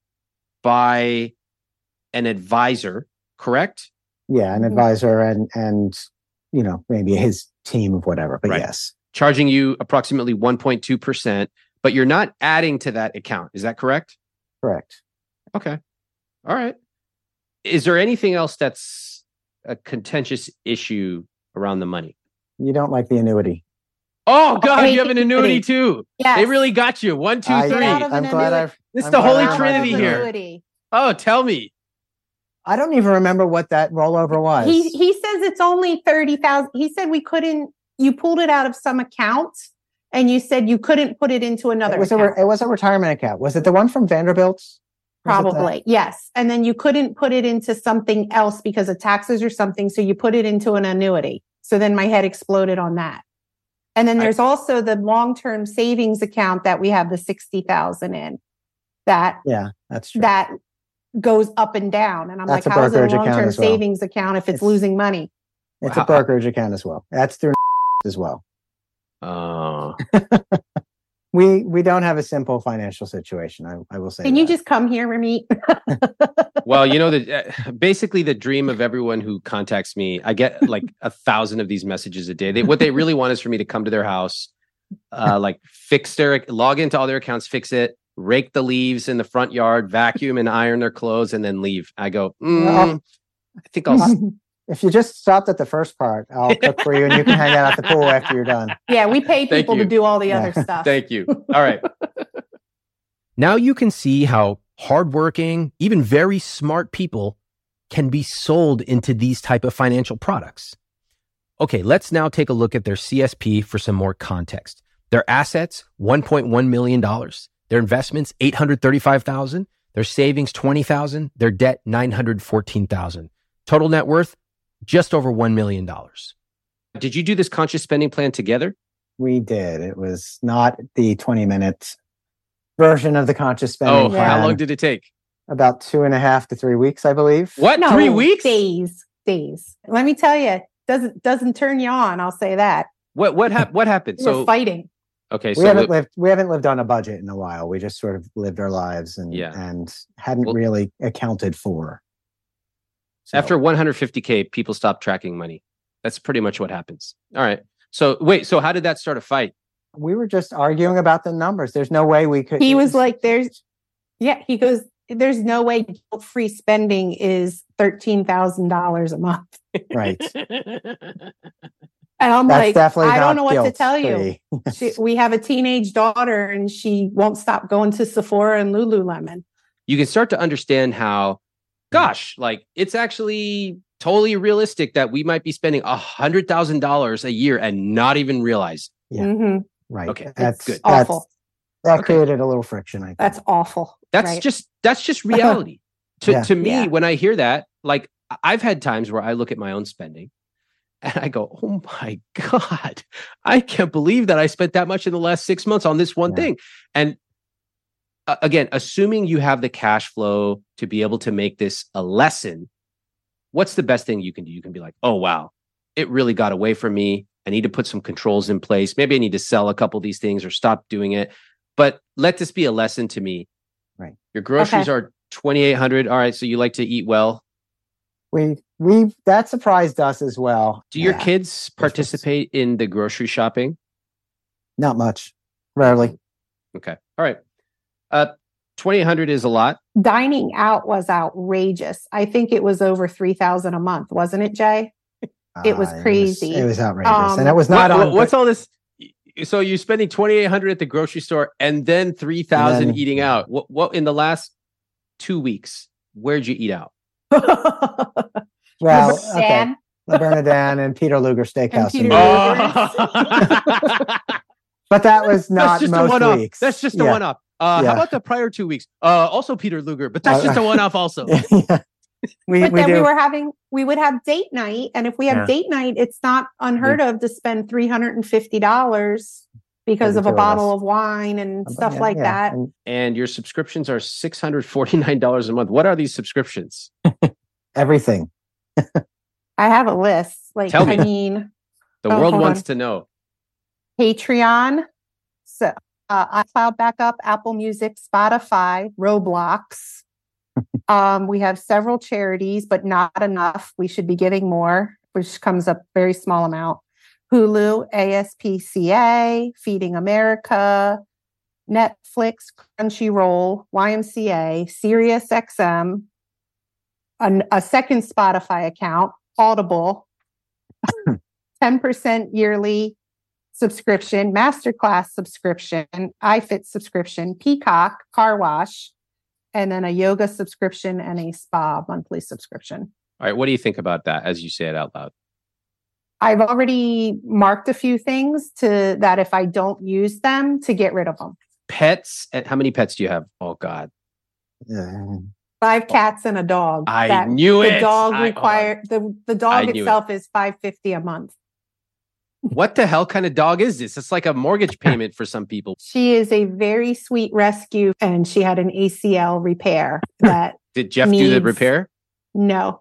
by an advisor, correct? yeah. An advisor and maybe his team of whatever. But Right. yes, Charging you approximately 1.2%, but you're not adding to that account. Is that correct? correct. Okay. All right. Is there anything else that's a contentious issue around the money? You don't like the annuity. Oh God, hate you have an the annuity annuity. too. Yes. They really got you. 1, 2, I- 3. Get out of I'm an glad annuity. I've. This is I'm the glad Holy I'm Out of Trinity an here. annuity. Oh, tell me. I don't even remember what that rollover was. He says it's only 30,000. He said we couldn't. You pulled it out of some account, and you said you couldn't put it into another It was account. it was a retirement account. Was it the one from Vanderbilt's? Was it that? Probably, yes. And then you couldn't put it into something else because of taxes or something. So you put it into an annuity. So then my head exploded on that. And then there's also the long-term savings account that we have the 60,000 in that Yeah, that's true. that goes up and down. And I'm That's like, a how is it a brokerage account long-term as well. savings account if it's It's- losing money? It's How- a brokerage account as well. That's through as well. We don't have a simple financial situation. I will say. Can you that. just come here, Ramit? Well, basically the dream of everyone who contacts me, I get like 1,000 of these messages a day. What they really want is for me to come to their house, like log into all their accounts, fix it, rake the leaves in the front yard, vacuum and iron their clothes, and then leave. I go, Well, I think I'll. If you just stopped at the first part, I'll cook for you, and you can hang out at the pool after you're done. Yeah, we pay Thank people you. to do all the Yeah. other stuff. Thank you. All right. Now you can see how hardworking, even very smart people can be sold into these type of financial products. Okay, let's now take a look at their CSP for some more context. Their assets, $1.1 million. Their investments, $835,000. Their savings, $20,000. Their debt, $914,000. Total net worth, just over $1 million. Did you do this conscious spending plan together? We did. It was not the 20-minute version of the conscious Oh, spending Yeah. how plan. long did it take? About 2.5 to 3 weeks, I believe. What? No, 3 weeks? Days. Let me tell you, doesn't turn you on. I'll say that. What happened? We're fighting. Okay, We so haven't lived on a budget in a while. We just sort of lived our lives and Yeah. and hadn't Well- really accounted for. So, after 150K, people stop tracking money. That's pretty much what happens. All right. So wait, so how did that start a fight? we were just arguing about the numbers. There's no way we could. He was like, he goes, there's no way guilt-free spending is $13,000 a month. right. And I'm That's like, definitely I don't not know what to tell you. guilt-free. We have a teenage daughter and she won't stop going to Sephora and Lululemon. You can start to understand how, gosh, like it's actually totally realistic that we might be spending $100,000 a year and not even realize. Yeah. Mhm. Right. Okay, That's good. Awful. That Okay. created a little friction. I think. That's awful. That's right? just reality. Yeah. To me, Yeah. when I hear that, like I've had times where I look at my own spending and I go, oh my God, I can't believe that I spent that much in the last 6 months on this one Yeah. thing. And again, assuming you have the cash flow to be able to make this a lesson, what's the best thing you can do? You can be like, oh, wow, it really got away from me. I need to put some controls in place. Maybe I need to sell a couple of these things or stop doing it. But let this be a lesson to me. Right. Your groceries Okay. are $2,800. All right. So you like to eat well. we that surprised us as well. Do your Yeah. kids participate in the grocery shopping? Not much. Rarely. Okay. All right. $2,800 is a lot. Dining out was outrageous. I think it was over $3,000 a month, wasn't it, Jay? It was crazy. It was outrageous, and it was not on. What's all this? So you're spending $2,800 at the grocery store, and then $3,000 eating out. What in the last 2 weeks? Where'd you eat out? Well, okay. La Bernardin and Peter Luger Steakhouse. But that was not most weeks. That's just a one-off. How about the prior 2 weeks? Also Peter Luger, but that's just a one-off also. We would have date night. And if we have date night, it's not unheard of to spend $350 because of a bottle of wine and stuff like that. And your subscriptions are $649 a month. What are these subscriptions? Everything. I have a list. Tell me. The world wants to know. Patreon, so iCloud backup, Apple Music, Spotify, Roblox. We have several charities, but not enough. We should be giving more, which comes up very small amount. Hulu, ASPCA, Feeding America, Netflix, Crunchyroll, YMCA, SiriusXM, a second Spotify account, Audible, 10% yearly subscription, Masterclass subscription, iFit subscription, Peacock, Car Wash, and then a yoga subscription and a spa monthly subscription. All right. What do you think about that as you say it out loud? I've already marked a few things that if I don't use them, to get rid of them. Pets? And how many pets do you have? Oh, God. 5 cats and a dog. I knew it. The dog the dog itself is $550 a month. What the hell kind of dog is this? It's like a mortgage payment for some people. She is a very sweet rescue, and she had an ACL repair. Did Jeff do the repair? No.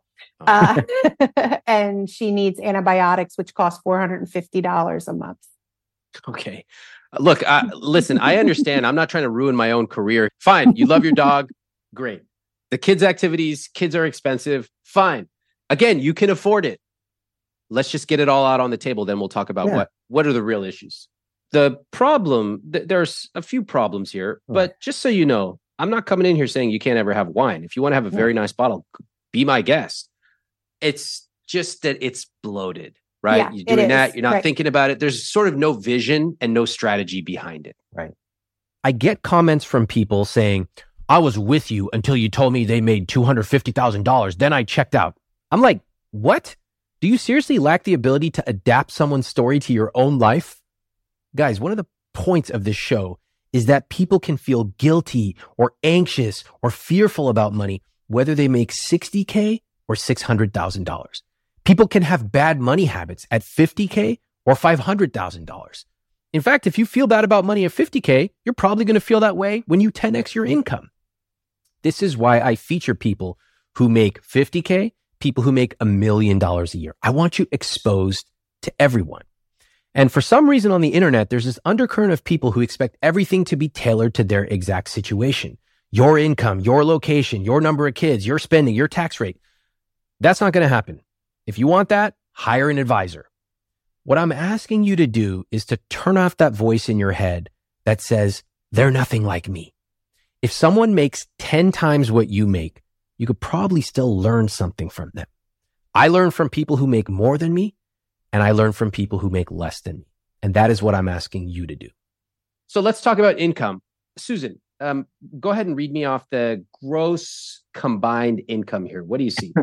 And she needs antibiotics, which cost $450 a month. Okay. Look, listen, I understand. I'm not trying to ruin my own career. Fine. You love your dog. Great. The kids' activities, kids are expensive. Fine. Again, you can afford it. Let's just get it all out on the table. Then we'll talk about what are the real issues. The problem, there's a few problems here, but just so you know, I'm not coming in here saying you can't ever have wine. If you want to have a very nice bottle, be my guest. It's just that it's bloated, right? Yeah, you're doing that. You're not thinking about it. There's sort of no vision and no strategy behind it. Right. I get comments from people saying, I was with you until you told me they made $250,000. Then I checked out. I'm like, what? Do you seriously lack the ability to adapt someone's story to your own life? Guys, one of the points of this show is that people can feel guilty or anxious or fearful about money, whether they make $60K or $600,000. People can have bad money habits at $50K or $500,000. In fact, if you feel bad about money at $50K, you're probably going to feel that way when you 10x your income. This is why I feature people who make $50K, people who make $1 million a year. I want you exposed to everyone. And for some reason on the internet, there's this undercurrent of people who expect everything to be tailored to their exact situation. Your income, your location, your number of kids, your spending, your tax rate. That's not going to happen. If you want that, hire an advisor. What I'm asking you to do is to turn off that voice in your head that says, they're nothing like me. If someone makes 10 times what you make, you could probably still learn something from them. I learn from people who make more than me, and I learn from people who make less than me. And that is what I'm asking you to do. So let's talk about income. Susan, go ahead and read me off the gross combined income here. What do you see?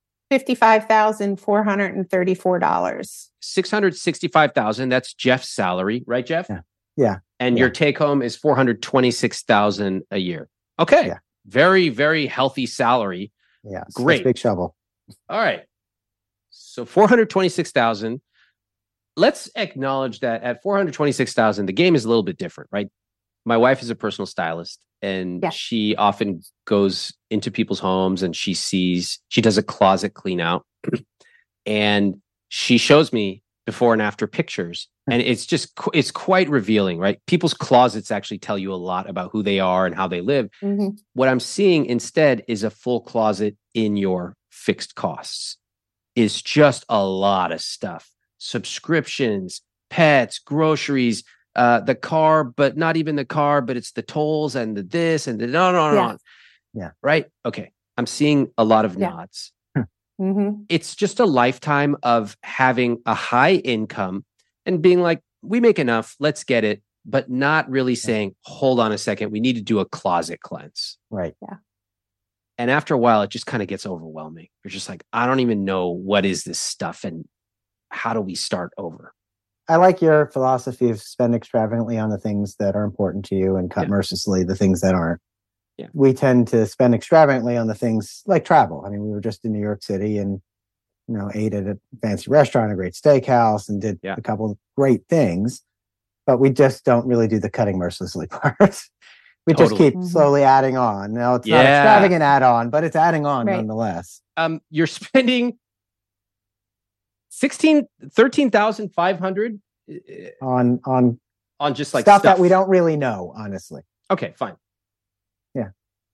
$55,434. $665,000. That's Jeff's salary, right, Jeff? Yeah. And your take home is $426,000 a year. Okay. Yeah. Very, very healthy salary. Yeah. Great. Big shovel. All right. So 426,000. Let's acknowledge that at 426,000, the game is a little bit different, right? My wife is a personal stylist, and she often goes into people's homes and she does a closet clean out and she shows me before and after pictures. And it's quite revealing, right? People's closets actually tell you a lot about who they are and how they live. Mm-hmm. What I'm seeing instead is a full closet in your fixed costs. Is just a lot of stuff. Subscriptions, pets, groceries, the car, but not even the car, but it's the tolls and the this and the no. Yeah. Right. Okay. I'm seeing a lot of nods. Mm-hmm. It's just a lifetime of having a high income and being like, we make enough, let's get it, but not really saying, hold on a second, we need to do a closet cleanse. Right. Yeah. And after a while, it just kind of gets overwhelming. You're just like, I don't even know what is this stuff and how do we start over? I like your philosophy of spend extravagantly on the things that are important to you and cut mercilessly the things that aren't. Yeah. We tend to spend extravagantly on the things like travel. I mean, we were just in New York City and, ate at a fancy restaurant, a great steakhouse, and did a couple of great things, but we just don't really do the cutting mercilessly part. We just keep slowly adding on. Now, it's not extravagant add-on, but it's adding on nonetheless. You're spending $13,500 on just like stuff that we don't really know, honestly. Okay, fine. Yeah.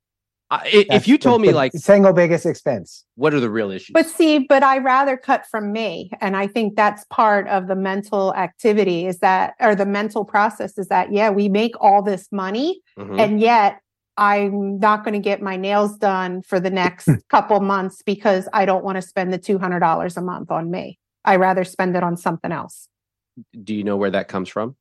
If you told me like single biggest expense, what are the real issues? But I rather cut from me. And I think that's part of the mental activity or the mental process is that, we make all this money and yet I'm not going to get my nails done for the next couple months because I don't want to spend the $200 a month on me. I rather spend it on something else. Do you know where that comes from?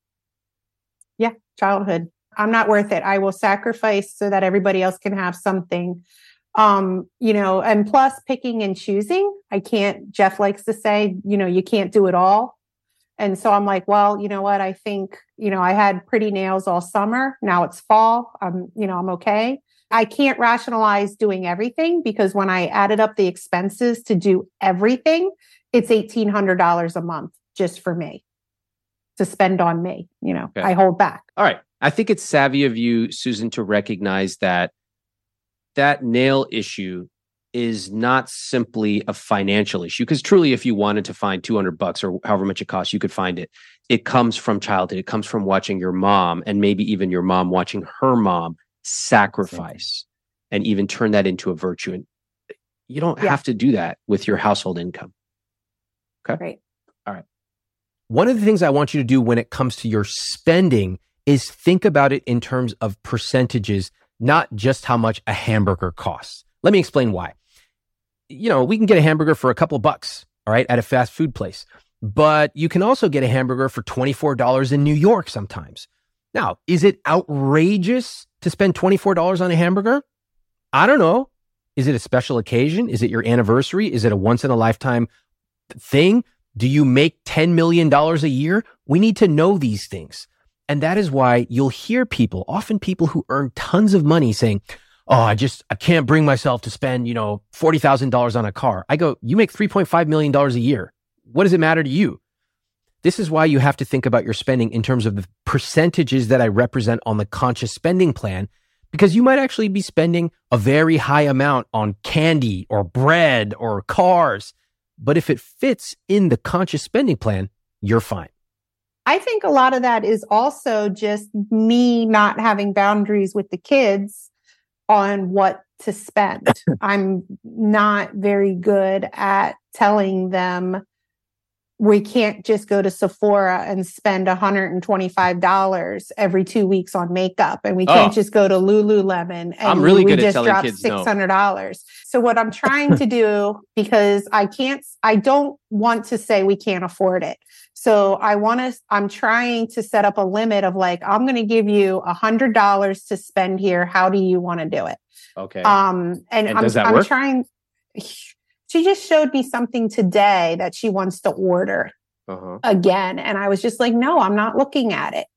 Yeah. Childhood. I'm not worth it. I will sacrifice so that everybody else can have something. And plus picking and choosing. Jeff likes to say, you can't do it all. And so I'm like, well, you know what? I think, I had pretty nails all summer. Now it's fall. I'm okay. I can't rationalize doing everything because when I added up the expenses to do everything, it's $1,800 a month just for me to spend on me. Okay. I hold back. All right. I think it's savvy of you, Susan, to recognize that nail issue is not simply a financial issue. Because truly, if you wanted to find $200 or however much it costs, you could find it. It comes from childhood. It comes from watching your mom and maybe even your mom watching her mom sacrifice and even turn that into a virtue. And you don't have to do that with your household income. Okay. Great. All right. One of the things I want you to do when it comes to your spending is think about it in terms of percentages, not just how much a hamburger costs. Let me explain why. We can get a hamburger for a couple of bucks, all right, at a fast food place, but you can also get a hamburger for $24 in New York sometimes. Now, is it outrageous to spend $24 on a hamburger? I don't know. Is it a special occasion? Is it your anniversary? Is it a once in a lifetime thing? Do you make $10 million a year? We need to know these things. And that is why you'll hear often people who earn tons of money saying, oh, I can't bring myself to spend, $40,000 on a car. I go, you make $3.5 million a year. What does it matter to you? This is why you have to think about your spending in terms of the percentages that I represent on the conscious spending plan, because you might actually be spending a very high amount on candy or bread or cars. But if it fits in the conscious spending plan, you're fine. I think a lot of that is also just me not having boundaries with the kids on what to spend. I'm not very good at telling them we can't just go to Sephora and spend $125 every 2 weeks on makeup. And we can't just go to Lululemon and I'm really good we at just telling dropped kids $600. So what I'm trying to do, because I don't want to say we can't afford it. So I'm trying to set up a limit of like, I'm going to give you $100 to spend here. How do you want to do it? Okay. And does that work? trying. She just showed me something today that she wants to order again. And I was just like, no, I'm not looking at it,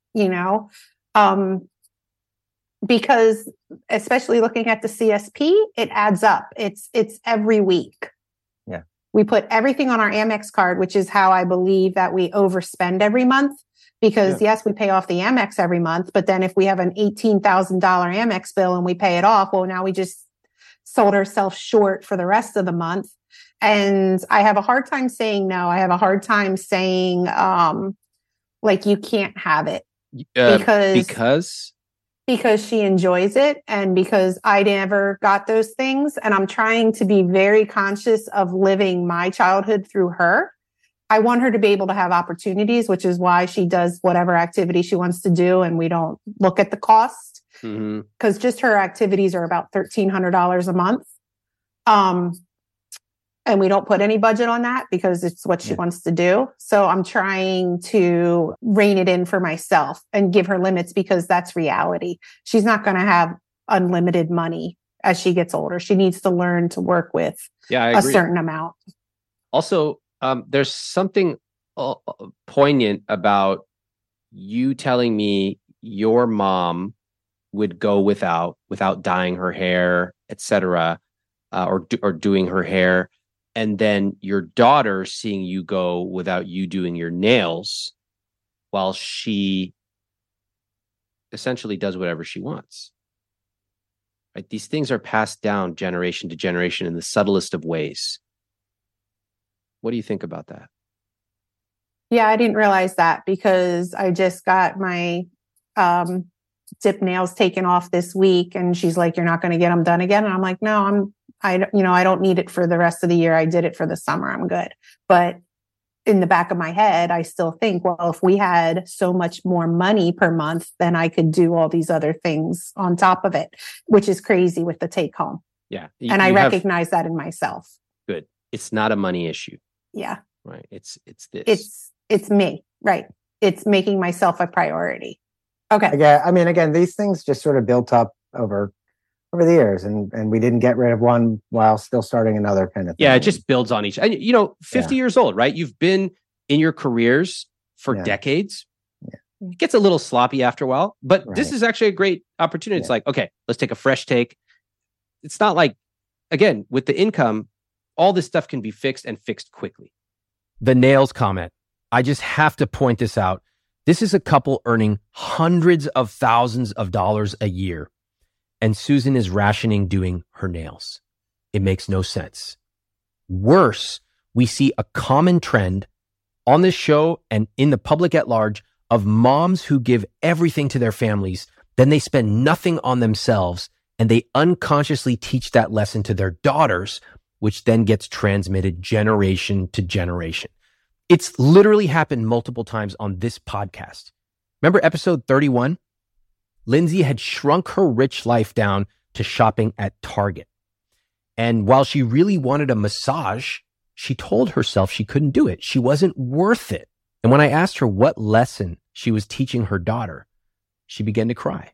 because especially looking at the CSP, it adds up. It's every week. Yeah. We put everything on our Amex card, which is how I believe that we overspend every month. Because yes, we pay off the Amex every month, but then if we have an $18,000 Amex bill and we pay it off, well, now we just sold ourselves short for the rest of the month. And I have a hard time saying no. I have a hard time saying, like, you can't have it because she enjoys it and because I never got those things. And I'm trying to be very conscious of living my childhood through her. I want her to be able to have opportunities, which is why she does whatever activity she wants to do. And we don't look at the cost because just her activities are about $1,300 a month. And we don't put any budget on that because it's what she wants to do. So I'm trying to rein it in for myself and give her limits because that's reality. She's not going to have unlimited money as she gets older. She needs to learn to work with a certain amount. Also, there's something poignant about you telling me your mom would go without dyeing her hair, etc., or doing her hair. And then your daughter seeing you go without you doing your nails while she essentially does whatever she wants. Right? These things are passed down generation to generation in the subtlest of ways. What do you think about that? Yeah, I didn't realize that because I just got my dip nails taken off this week. And she's like, you're not going to get them done again. And I'm like, no, I don't need it for the rest of the year. I did it for the summer. I'm good. But in the back of my head, I still think, well, if we had so much more money per month, then I could do all these other things on top of it, which is crazy with the take home. Yeah. And I recognize that in myself. Good. It's not a money issue. Yeah. Right. It's this. It's me. Right. It's making myself a priority. Okay. Again, these things just sort of built up over the years, and we didn't get rid of one while still starting another kind of thing. Yeah, it just builds on each. And 50 years old, right? You've been in your careers for decades. Yeah. It gets a little sloppy after a while, but this is actually a great opportunity. It's like, okay, let's take a fresh take. It's not like, again, with the income, all this stuff can be fixed and fixed quickly. The nails comment. I just have to point this out. This is a couple earning hundreds of thousands of dollars a year. And Susan is rationing doing her nails. It makes no sense. Worse, we see a common trend on this show and in the public at large of moms who give everything to their families, then they spend nothing on themselves, and they unconsciously teach that lesson to their daughters, which then gets transmitted generation to generation. It's literally happened multiple times on this podcast. Remember episode 31? Lindsay had shrunk her rich life down to shopping at Target. And while she really wanted a massage, she told herself she couldn't do it. She wasn't worth it. And when I asked her what lesson she was teaching her daughter, she began to cry.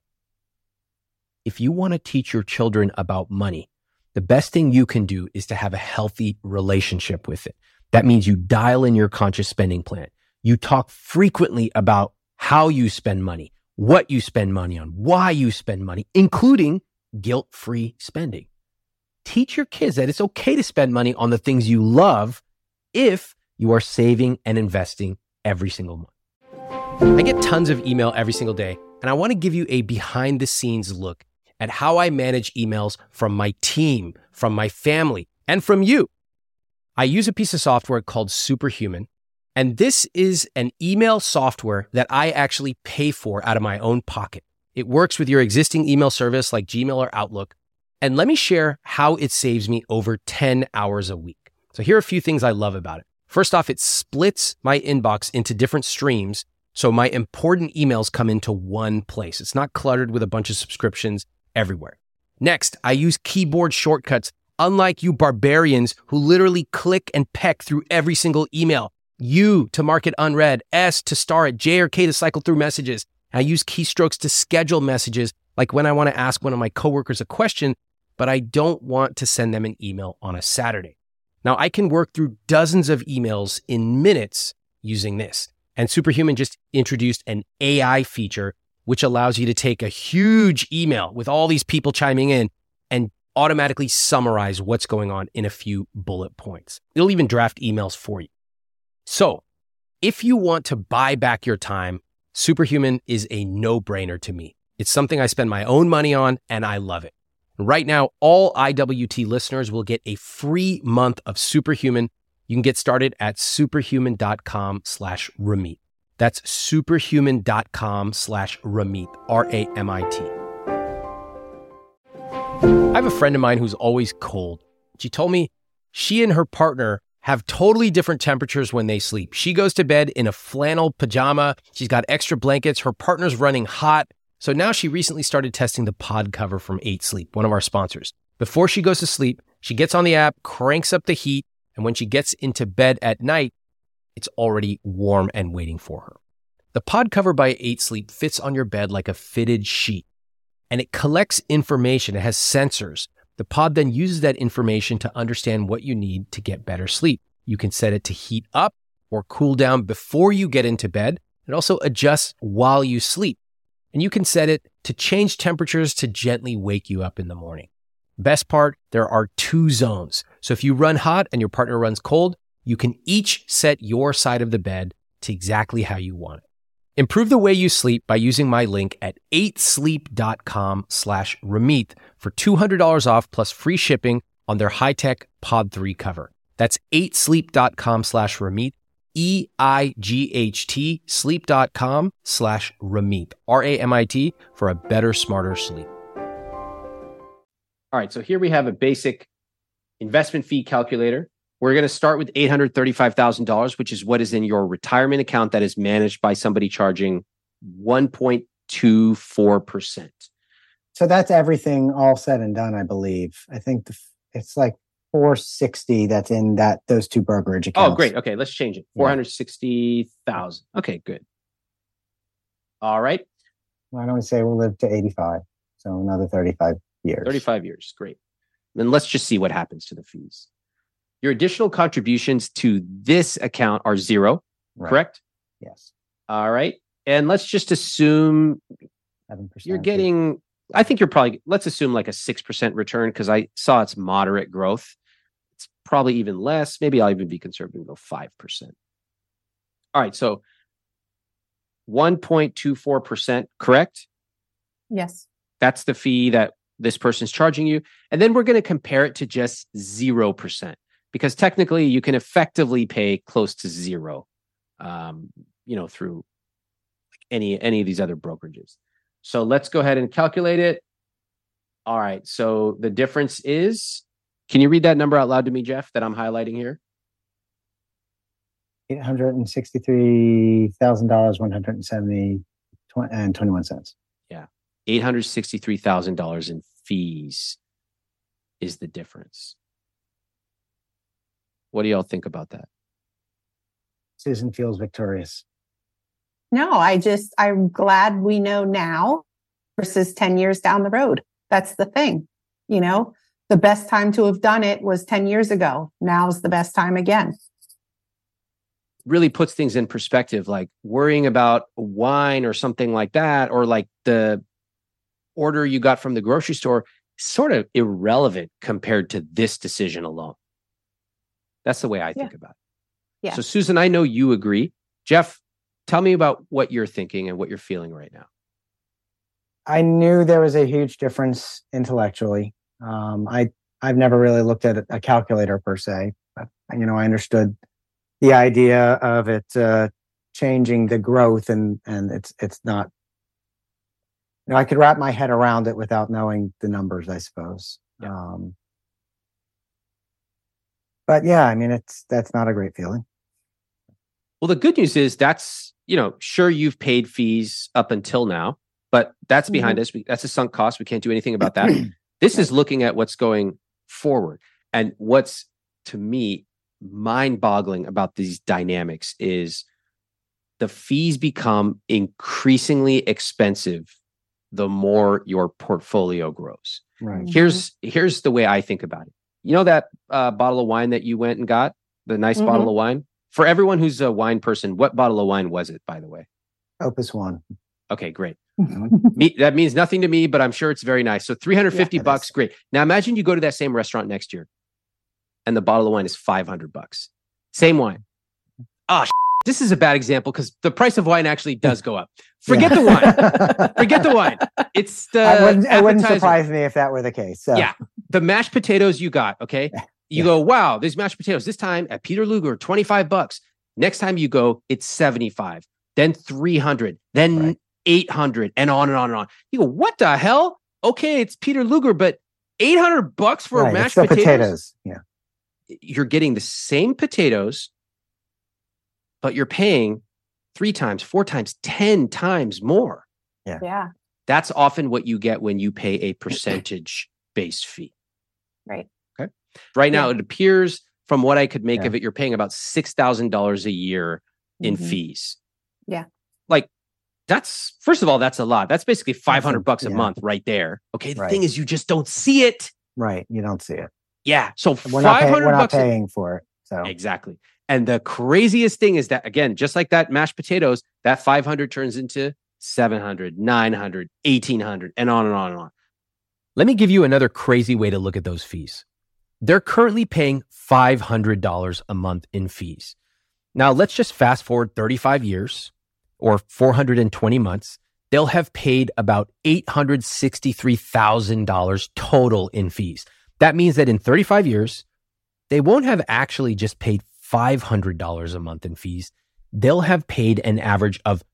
If you want to teach your children about money, the best thing you can do is to have a healthy relationship with it. That means you dial in your conscious spending plan. You talk frequently about how you spend money, what you spend money on, why you spend money, including guilt-free spending. Teach your kids that it's okay to spend money on the things you love if you are saving and investing every single month. I get tons of email every single day, and I want to give you a behind-the-scenes look at how I manage emails from my team, from my family, and from you. I use a piece of software called Superhuman, and this is an email software that I actually pay for out of my own pocket. It works with your existing email service like Gmail or Outlook. And let me share how it saves me over 10 hours a week. So here are a few things I love about it. First off, it splits my inbox into different streams, so my important emails come into one place. It's not cluttered with a bunch of subscriptions everywhere. Next, I use keyboard shortcuts, unlike you barbarians who literally click and peck through every single email. U to mark it unread, S to star it, J or K to cycle through messages. I use keystrokes to schedule messages, like when I want to ask one of my coworkers a question, but I don't want to send them an email on a Saturday. Now, I can work through dozens of emails in minutes using this. And Superhuman just introduced an AI feature, which allows you to take a huge email with all these people chiming in and automatically summarize what's going on in a few bullet points. It'll even draft emails for you. So if you want to buy back your time, Superhuman is a no-brainer to me. It's something I spend my own money on, and I love it. Right now, all IWT listeners will get a free month of Superhuman. You can get started at superhuman.com/Ramit. That's superhuman.com/Ramit, R-A-M-I-T. I have a friend of mine who's always cold. She told me she and her partner have totally different temperatures when they sleep. She goes to bed in a flannel pajama. She's got extra blankets. Her partner's running hot. So now she recently started testing the pod cover from 8 Sleep, one of our sponsors. Before she goes to sleep, she gets on the app, cranks up the heat, and when she gets into bed at night, it's already warm and waiting for her. The pod cover by 8 Sleep fits on your bed like a fitted sheet, and it collects information. It has sensors. The pod then uses that information to understand what you need to get better sleep. You can set it to heat up or cool down before you get into bed. It also adjusts while you sleep. And you can set it to change temperatures to gently wake you up in the morning. Best part, there are 2 zones. So if you run hot and your partner runs cold, you can each set your side of the bed to exactly how you want it. Improve the way you sleep by using my link at 8sleep.com/Ramit for $200 off plus free shipping on their high-tech Pod 3 cover. That's 8sleep.com/Ramit, EIGHT, sleep.com/Ramit, RAMIT, for a better, smarter sleep. All right, so here we have a basic investment fee calculator. We're going to start with $835,000, which is what is in your retirement account that is managed by somebody charging 1.24%. So that's everything all said and done, I believe. I think it's like 460 that's in those 2 brokerage accounts. Oh, great. Okay, let's change it. 460,000. Okay, good. All right. Why don't we say we'll live to 85? So another 35 years. 35 years. Great. Then let's just see what happens to the fees. Your additional contributions to this account are 0, right. Correct? Yes. All right. And let's just assume 7%. you're getting, I think you're probably, let's assume like a 6% return because I saw it's moderate growth. It's probably even less. Maybe I'll even be conservative and go 5%. All right. So 1.24%, correct? Yes. That's the fee that this person's charging you. And then we're going to compare it to just 0%. Because technically, you can effectively pay close to 0, through any of these other brokerages. So let's go ahead and calculate it. All right. So the difference is, can you read that number out loud to me, Jeff, that I'm highlighting here? $863,000, 170 and 21 cents. Yeah, $863,000 in fees is the difference. What do y'all think about that? Susan feels victorious. No, I'm glad we know now versus 10 years down the road. That's the thing. The best time to have done it was 10 years ago. Now's the best time again. Really puts things in perspective, like worrying about wine or something like that, or like the order you got from the grocery store, sort of irrelevant compared to this decision alone. That's the way I think about it. Yeah. So Susan, I know you agree. Jeff, tell me about what you're thinking and what you're feeling right now. I knew there was a huge difference intellectually. I've never really looked at a calculator per se, but I understood the idea of it changing the growth, and it's not. I could wrap my head around it without knowing the numbers, I suppose. Yeah. But yeah, that's not a great feeling. Well, the good news is that's, sure, you've paid fees up until now, but that's behind us. That's a sunk cost. We can't do anything about that. This is looking at what's going forward. And what's, to me, mind-boggling about these dynamics is the fees become increasingly expensive the more your portfolio grows. Right. Here's the way I think about it. You know that bottle of wine that you went and got? The nice bottle of wine? For everyone who's a wine person, what bottle of wine was it, by the way? Opus One. Okay, great. That means nothing to me, but I'm sure it's very nice. So $350, great. Now imagine you go to that same restaurant next year and the bottle of wine is $500. Same wine. Oh, this is a bad example because the price of wine actually does go up. Forget the wine. Forget the wine. It's the it wouldn't surprise me if that were the case. So. Yeah. The mashed potatoes you got, okay? You go, wow, there's mashed potatoes. This time at Peter Luger, $25. Next time you go, it's $75. Then $300. Then $800, and on and on and on. You go, what the hell? Okay, it's Peter Luger, but $800 for a mashed potatoes? Yeah. you're getting the same potatoes, but you're paying 3 times, 4 times, 10 times more. Yeah. That's often what you get when you pay a percentage-based fee. Right. Okay. Right now, Yeah. it appears from what I could make Yeah. of it, you're paying about $6,000 a year in Mhm. fees. Yeah. Like, that's, first of all, that's a lot. That's basically $500 a yeah. month right there. Okay. The Right. thing is, you just don't see it. Right. You don't see it. Yeah. So We're not $500 paying for it. So exactly. And the craziest thing is that, again, just like that mashed potatoes, that 500 turns into 700, 900, 1800, and on and on and on. Let me give you another crazy way to look at those fees. They're currently paying $500 a month in fees. Now, let's just fast forward 35 years or 420 months. They'll have paid about $863,000 total in fees. That means that in 35 years, they won't have actually just paid $500 a month in fees. They'll have paid an average of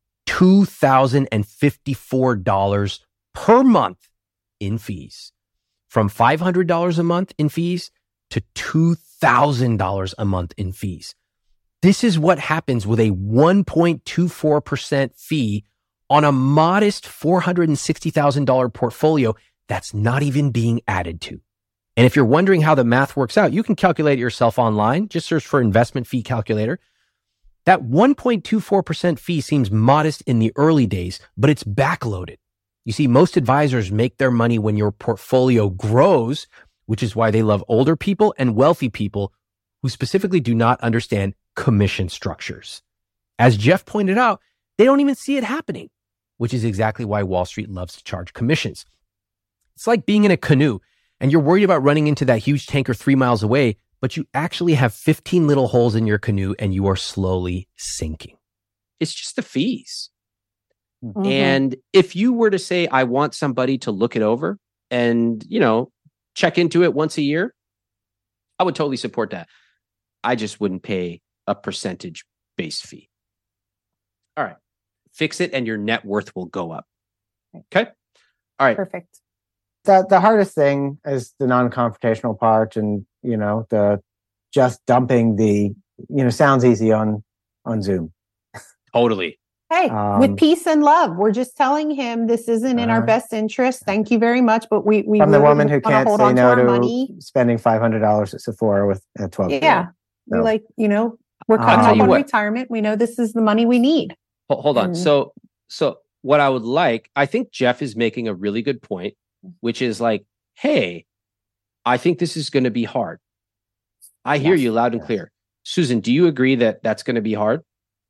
$2,054 per month in fees. From $500 a month in fees to $2,000 a month in fees. This is what happens with a 1.24% fee on a modest $460,000 portfolio that's not even being added to. And if you're wondering how the math works out, you can calculate it yourself online. Just search for investment fee calculator. That 1.24% fee seems modest in the early days, but it's backloaded. You see, most advisors make their money when your portfolio grows, which is why they love older people and wealthy people who specifically do not understand commission structures. As Jeff pointed out, they don't even see it happening, which is exactly why Wall Street loves to charge commissions. It's like being in a canoe and you're worried about running into that huge tanker 3 miles away, but you actually have 15 little holes in your canoe and you are slowly sinking. It's just the fees. Mhm. And if you were to say, I want somebody to look it over and, check into it once a year, I would totally support that. I just wouldn't pay a percentage-based fee. All right. Fix it and your net worth will go up. Okay. All right. Perfect. The hardest thing is the non-confrontational part, and the just dumping the sounds easy on Zoom. Totally. Hey, with peace and love, we're just telling him this isn't in our best interest. Thank you very much, but we from the woman who can't hold say on no to our to money. spending $500 at Sephora with a 12-year-old. Yeah, So. we're coming tell up you on what. retirement. We know this is the money we need. Hold on. So what I would like, I think Jeff is making a really good point, which is like, hey, I think this is going to be hard. I hear you loud and clear. Susan, do you agree that that's going to be hard?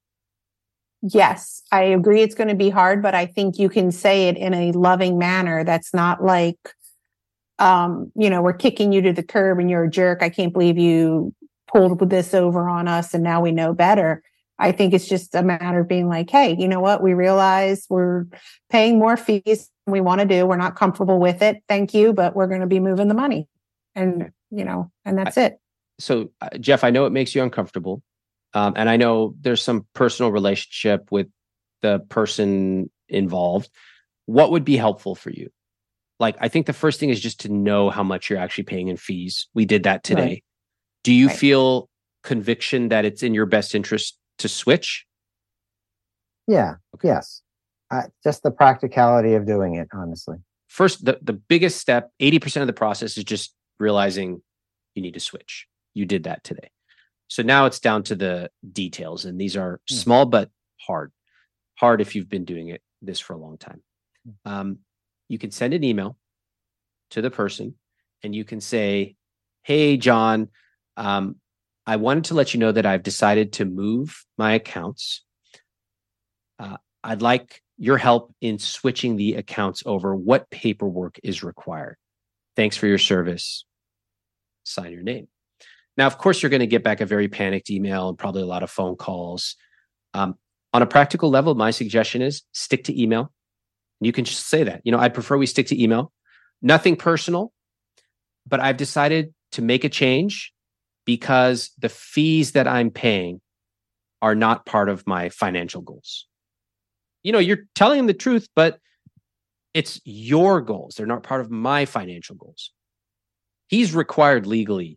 Yes, I agree it's going to be hard, but I think you can say it in a loving manner. That's not like, we're kicking you to the curb and you're a jerk. I can't believe you pulled this over on us and now we know better. I think it's just a matter of being like, hey, you know what? We realize we're paying more fees than we want to do. We're not comfortable with it. Thank you, but we're going to be moving the money. And, and that's it. So, Jeff, I know it makes you uncomfortable. And I know there's some personal relationship with the person involved. What would be helpful for you? Like, I think the first thing is just to know how much you're actually paying in fees. We did that today. Right. Do you feel conviction that it's in your best interest to switch? Yeah. Okay. Yes. Just the practicality of doing it, honestly. First, the biggest step, 80% of the process is just realizing you need to switch. You did that today. So now it's down to the details. And these are small, but hard. Hard if you've been doing this for a long time. You can send an email to the person and you can say, hey, John, I wanted to let you know that I've decided to move my accounts. I'd like your help in switching the accounts over. What paperwork is required? Thanks for your service. Sign your name. Now, of course, you're going to get back a very panicked email and probably a lot of phone calls. On a practical level, my suggestion is stick to email. You can just say that. I prefer we stick to email. Nothing personal, but I've decided to make a change because the fees that I'm paying are not part of my financial goals. You're telling him the truth, but it's your goals. They're not part of my financial goals. He's required legally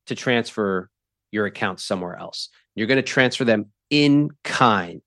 to transfer your accounts somewhere else. You're going to transfer them in kind.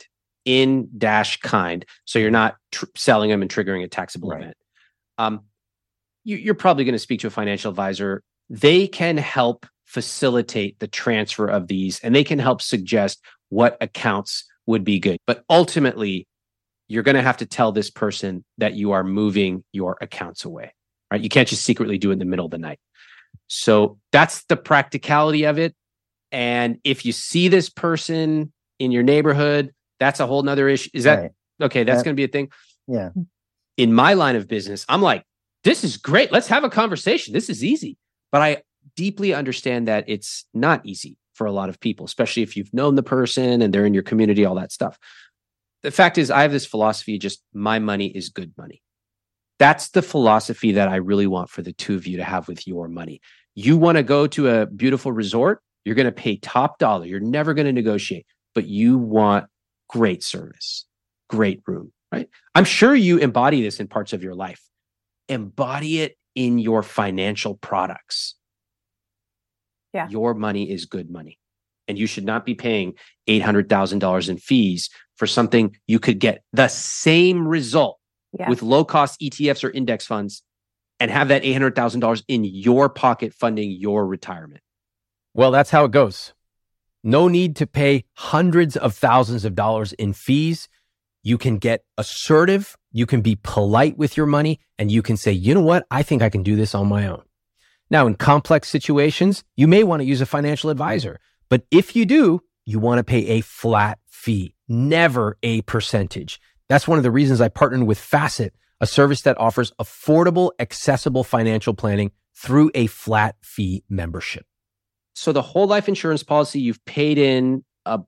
So you're not selling them and triggering a taxable event. You're probably going to speak to a financial advisor. They can help facilitate the transfer of these, and they can help suggest what accounts would be good. But ultimately, you're going to have to tell this person that you are moving your accounts away, right? You can't just secretly do it in the middle of the night. So that's the practicality of it. And if you see this person in your neighborhood, that's a whole nother issue. Is that okay? That's going to be a thing. Yeah. In my line of business, I'm like, this is great. Let's have a conversation. This is easy. But I deeply understand that it's not easy for a lot of people, especially if you've known the person and they're in your community, all that stuff. The fact is, I have this philosophy, just my money is good money. That's the philosophy that I really want for the two of you to have with your money. You want to go to a beautiful resort, you're going to pay top dollar. You're never going to negotiate, but you want great service, great room, right? I'm sure you embody this in parts of your life. Embody it in your financial products. Yeah. Your money is good money. And you should not be paying $800,000 in fees for something you could get the same result with low-cost ETFs or index funds and have that $800,000 in your pocket funding your retirement. Well, that's how it goes. No need to pay hundreds of thousands of dollars in fees. You can get assertive, you can be polite with your money, and you can say, you know what? I think I can do this on my own. Now, in complex situations, you may want to use a financial advisor. But if you do, you want to pay a flat fee, never a percentage. That's one of the reasons I partnered with Facet, a service that offers affordable, accessible financial planning through a flat fee membership. So the whole life insurance policy, you've paid in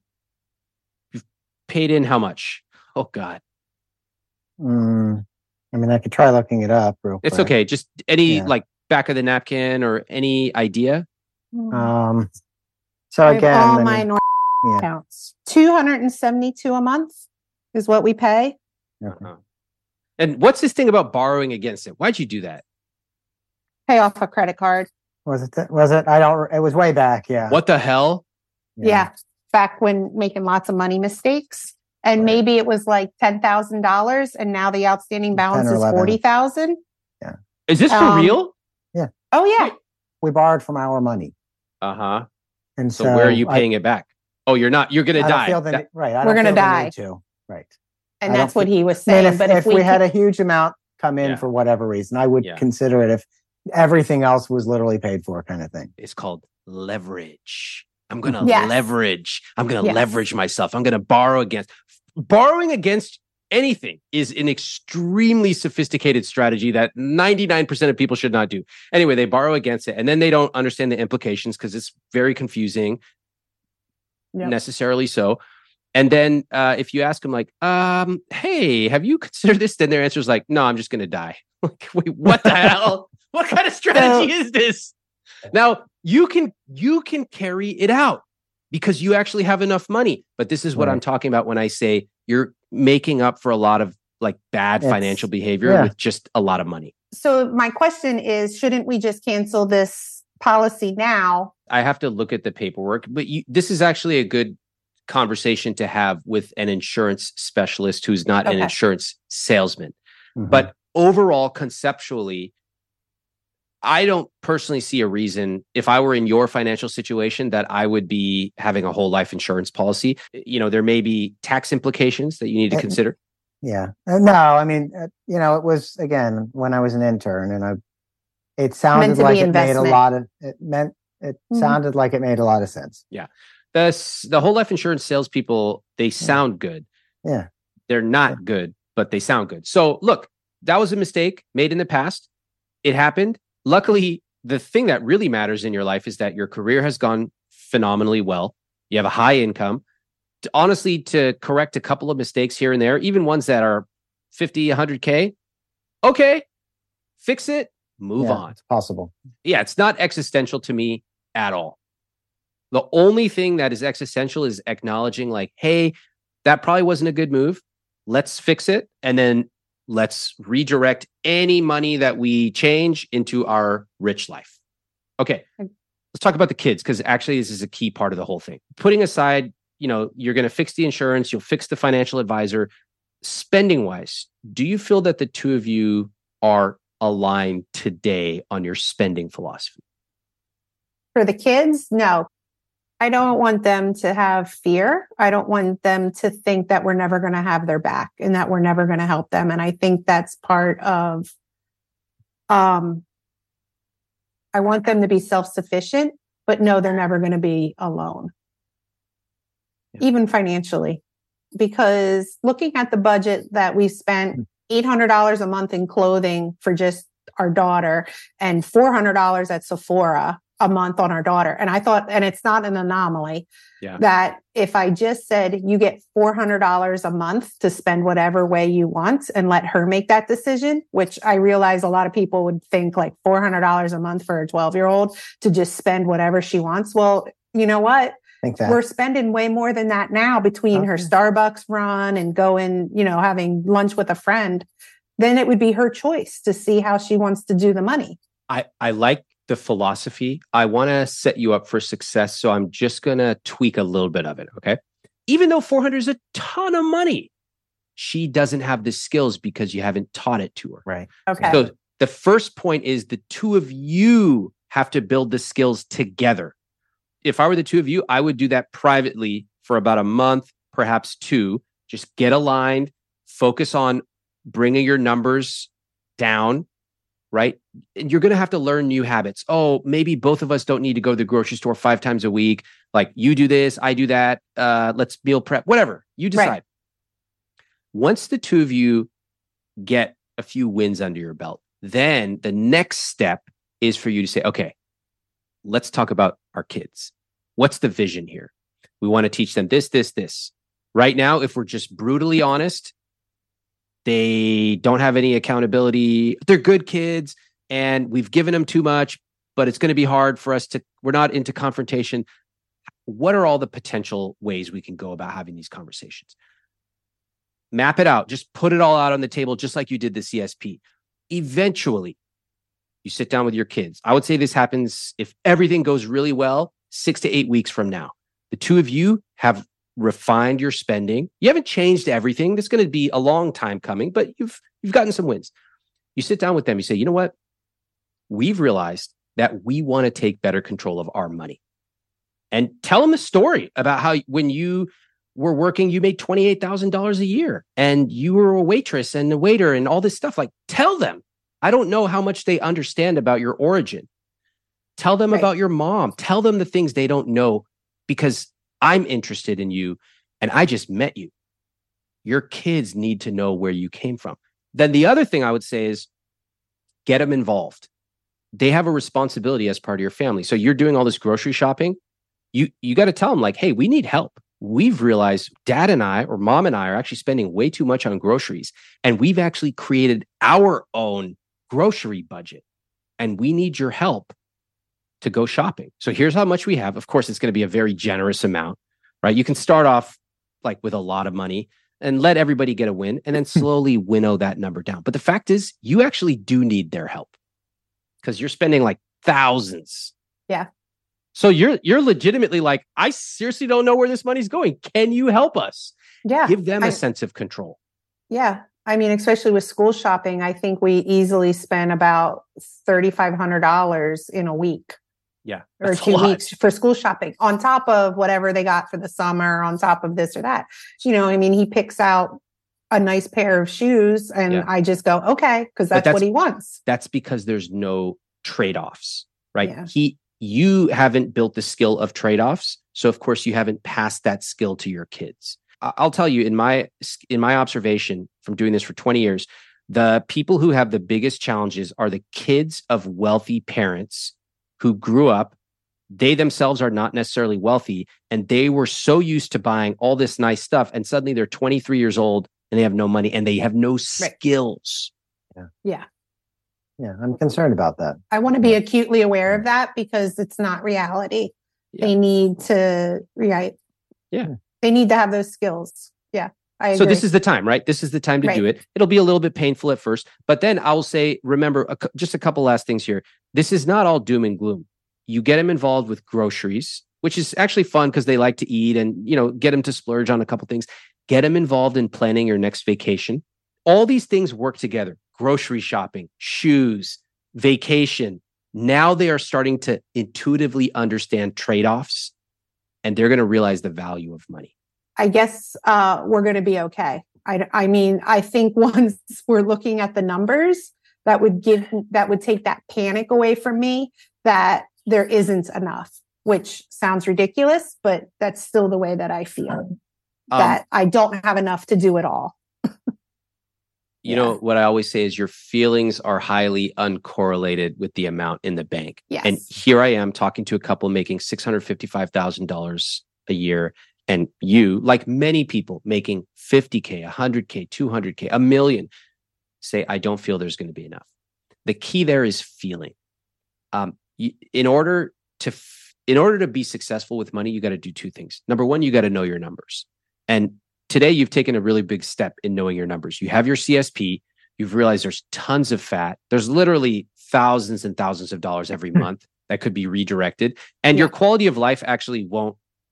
how much? Oh God. I mean, I could try looking it up real quick. It's okay. Just any like back of the napkin or any idea? So again, all my accounts. $272 a month is what we pay. And what's this thing about borrowing against it? Why'd you do that? Pay off a credit card. Was it? It was way back. Yeah. What the hell? Yeah. Back when making lots of money mistakes. And maybe it was like $10,000 and now the outstanding balance is $40,000. Yeah. Is this for real? Yeah. Oh yeah. We borrowed from our money. And so where are you paying it back? Oh, you're not. You're going to die. We're going to die. Right. And that's what he was saying. But if we had a huge amount come in for whatever reason, I would consider it if everything else was literally paid for, kind of thing. It's called leverage. I'm going to leverage. I'm going to leverage myself. I'm going to borrow against. Borrowing against anything is an extremely sophisticated strategy that 99% of people should not do. Anyway, they borrow against it and then they don't understand the implications because it's very confusing, necessarily so. And then if you ask them like, hey, have you considered this? Then their answer is like, no, I'm just going to die. Like, wait, what the hell? What kind of strategy is this? Now, you can carry it out because you actually have enough money. But this is what I'm talking about when I say you're making up for a lot of like bad financial behavior with just a lot of money. So my question is, shouldn't we just cancel this policy now? I have to look at the paperwork, but this is actually a good conversation to have with an insurance specialist who's not an insurance salesman. But overall, conceptually, I don't personally see a reason if I were in your financial situation that I would be having a whole life insurance policy. You know, there may be tax implications that you need to consider. Yeah. No, I mean, it was, again, when I was an intern and it sounded like it made a lot of, sounded like it made a lot of sense. Yeah. The whole life insurance salespeople, they sound good. Yeah. They're not good, but they sound good. So look, that was a mistake made in the past. It happened. Luckily, the thing that really matters in your life is that your career has gone phenomenally well. You have a high income. Honestly, to correct a couple of mistakes here and there, even ones that are 50, 100K, okay, fix it, move on. It's possible. Yeah, it's not existential to me at all. The only thing that is existential is acknowledging like, hey, that probably wasn't a good move. Let's fix it. And then let's redirect any money that we change into our rich life. Okay, let's let's talk about the kids, because actually this is a key part of the whole thing. Putting aside, you're going to fix the insurance, you'll fix the financial advisor. Spending wise, do you feel that the two of you are aligned today on your spending philosophy? For the kids, no. I don't want them to have fear. I don't want them to think that we're never going to have their back and that we're never going to help them. And I think that's part of, I want them to be self-sufficient, but no, they're never going to be alone, even financially. Because looking at the budget that we spent $800 a month in clothing for just our daughter and $400 at Sephora a month on our daughter. And I thought, and it's not an anomaly, that if I just said you get $400 a month to spend whatever way you want and let her make that decision, which I realize a lot of people would think like $400 a month for a 12-year-old to just spend whatever she wants. Well, you know what? We're spending way more than that now between her Starbucks run and going, having lunch with a friend. Then it would be her choice to see how she wants to do the money. I like the philosophy. I want to set you up for success. So I'm just going to tweak a little bit of it. Okay. Even though 400 is a ton of money, she doesn't have the skills because you haven't taught it to her. Right. Okay. So the first point is the two of you have to build the skills together. If I were the two of you, I would do that privately for about a month, perhaps 2. Just get aligned, focus on bringing your numbers down, right? And you're going to have to learn new habits. Oh, maybe both of us don't need to go to the grocery store 5 times a week. Like you do this, I do that. Let's meal prep, whatever you decide. Right. Once the two of you get a few wins under your belt, then the next step is for you to say, okay, let's talk about our kids. What's the vision here? We want to teach them this, this, this. Right now, if we're just brutally honest, they don't have any accountability. They're good kids and we've given them too much, but it's going to be hard for us we're not into confrontation. What are all the potential ways we can go about having these conversations? Map it out. Just put it all out on the table, just like you did the CSP. Eventually, you sit down with your kids. I would say this happens if everything goes really well, 6 to 8 weeks from now. The two of you have refined your spending. You haven't changed everything. That's going to be a long time coming, but you've gotten some wins. You sit down with them. You say, you know what? We've realized that we want to take better control of our money. And tell them a story about how when you were working, you made $28,000 a year and you were a waitress and a waiter and all this stuff. Like, tell them. I don't know how much they understand about your origin. Tell them about your mom. Tell them the things they don't know because I'm interested in you and I just met you. Your kids need to know where you came from. Then the other thing I would say is get them involved. They have a responsibility as part of your family. So you're doing all this grocery shopping. You got to tell them like, hey, we need help. We've realized dad and I or mom and I are actually spending way too much on groceries. And we've actually created our own grocery budget. And we need your help to go shopping. So here's how much we have. Of course, it's going to be a very generous amount, right? You can start off like with a lot of money and let everybody get a win and then slowly winnow that number down. But the fact is, you actually do need their help because you're spending like thousands. Yeah. So you're legitimately like, I seriously don't know where this money's going. Can you help us? Yeah. Give them a sense of control. Yeah. I mean, especially with school shopping, I think we easily spend about $3,500 in a week. Yeah. Or 2 weeks for school shopping on top of whatever they got for the summer, on top of this or that. I mean, he picks out a nice pair of shoes and I just go, okay, because that's what he wants. That's because there's no trade-offs, right? Yeah. You haven't built the skill of trade-offs. So of course you haven't passed that skill to your kids. I'll tell you in my observation from doing this for 20 years, the people who have the biggest challenges are the kids of wealthy parents who grew up. They themselves are not necessarily wealthy and they were so used to buying all this nice stuff and suddenly they're 23 years old and they have no money and they have no skills. Yeah. Yeah, I'm concerned about that. I want to be acutely aware of that because it's not reality. Yeah. They need to, right? Yeah. They need to have those skills. Yeah, I agree. So this is the time, right? This is the time to do it. It'll be a little bit painful at first, but then I will say, remember, just a couple last things here. This is not all doom and gloom. you get them involved with groceries, which is actually fun because they like to eat, and, get them to splurge on a couple things. Get them involved in planning your next vacation. All these things work together. Grocery shopping, shoes, vacation. Now they are starting to intuitively understand trade-offs, and they're going to realize the value of money. I guess we're going to be okay. I think once we're looking at the numbers, that would take that panic away from me that there isn't enough, which sounds ridiculous, but that's still the way that I feel, that I don't have enough to do it all. You know, what I always say is your feelings are highly uncorrelated with the amount in the bank. Yes. And here I am talking to a couple making $655,000 a year. And you, like many people, making $50K, $100K, $200K, $1 million, say, I don't feel there's going to be enough. The key there is feeling. In order to be successful with money, you got to do two things. Number one, you got to know your numbers. And today, you've taken a really big step in knowing your numbers. You have your CSP. You've realized there's tons of fat. There's literally thousands and thousands of dollars every month that could be redirected. And your quality of life actually won't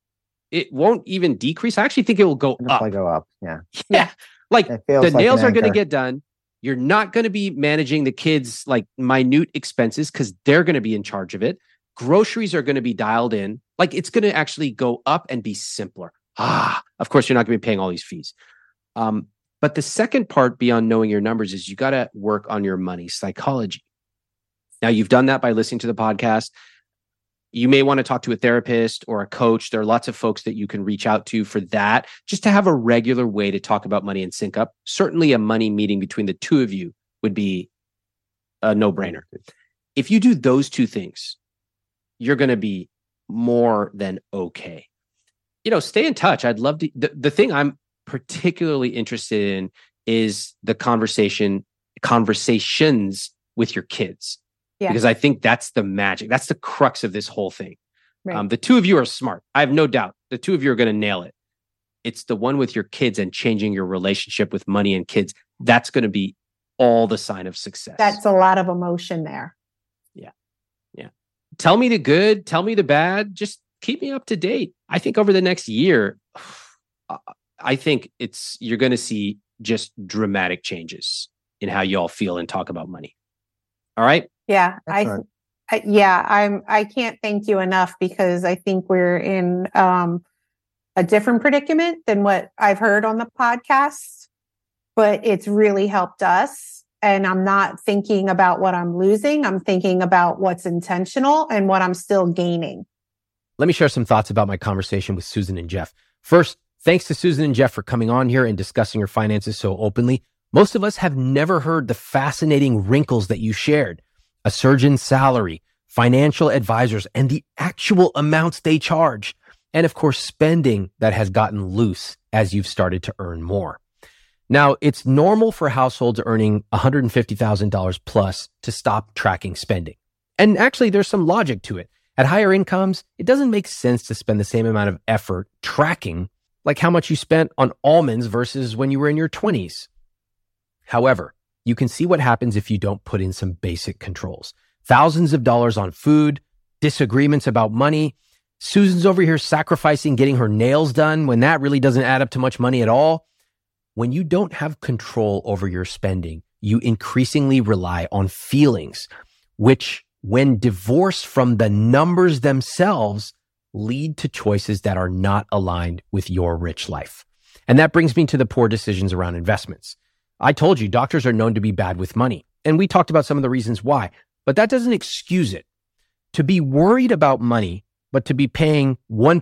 even decrease. I actually think it will go up. Probably go up. Yeah. Yeah. Like the nails are going to get done. You're not going to be managing the kids' like minute expenses because they're going to be in charge of it. Groceries are going to be dialed in. Like it's going to actually go up and be simpler. Of course, you're not going to be paying all these fees. But the second part beyond knowing your numbers is you got to work on your money psychology. Now, you've done that by listening to the podcast. You may want to talk to a therapist or a coach. There are lots of folks that you can reach out to for that, just to have a regular way to talk about money and sync up. Certainly a money meeting between the two of you would be a no-brainer. If you do those two things, you're going to be more than okay. Stay in touch. I'd love to. The thing I'm particularly interested in is the conversations with your kids. Yeah. Because I think that's the magic. That's the crux of this whole thing. Right. The two of you are smart. I have no doubt. The two of you are going to nail it. It's the one with your kids and changing your relationship with money and kids. That's going to be all the sign of success. That's a lot of emotion there. Yeah. Yeah. Tell me the good. Tell me the bad. Just keep me up to date. I think over the next year, I think you're going to see just dramatic changes in how you all feel and talk about money. All right. Yeah. I can't thank you enough, because I think we're in a different predicament than what I've heard on the podcast, but it's really helped us. And I'm not thinking about what I'm losing. I'm thinking about what's intentional and what I'm still gaining. Let me share some thoughts about my conversation with Susan and Jeff. First, thanks to Susan and Jeff for coming on here and discussing your finances so openly. Most of us have never heard the fascinating wrinkles that you shared. A surgeon's salary, financial advisors, and the actual amounts they charge. And of course, spending that has gotten loose as you've started to earn more. Now, it's normal for households earning $150,000 plus to stop tracking spending. And actually, there's some logic to it. At higher incomes, it doesn't make sense to spend the same amount of effort tracking like how much you spent on almonds versus when you were in your 20s. However, you can see what happens if you don't put in some basic controls. Thousands of dollars on food, disagreements about money. Susan's over here sacrificing getting her nails done when that really doesn't add up to much money at all. When you don't have control over your spending, you increasingly rely on feelings, which, when divorced from the numbers themselves, lead to choices that are not aligned with your rich life. And that brings me to the poor decisions around investments. I told you doctors are known to be bad with money, and we talked about some of the reasons why, but that doesn't excuse it. To be worried about money, but to be paying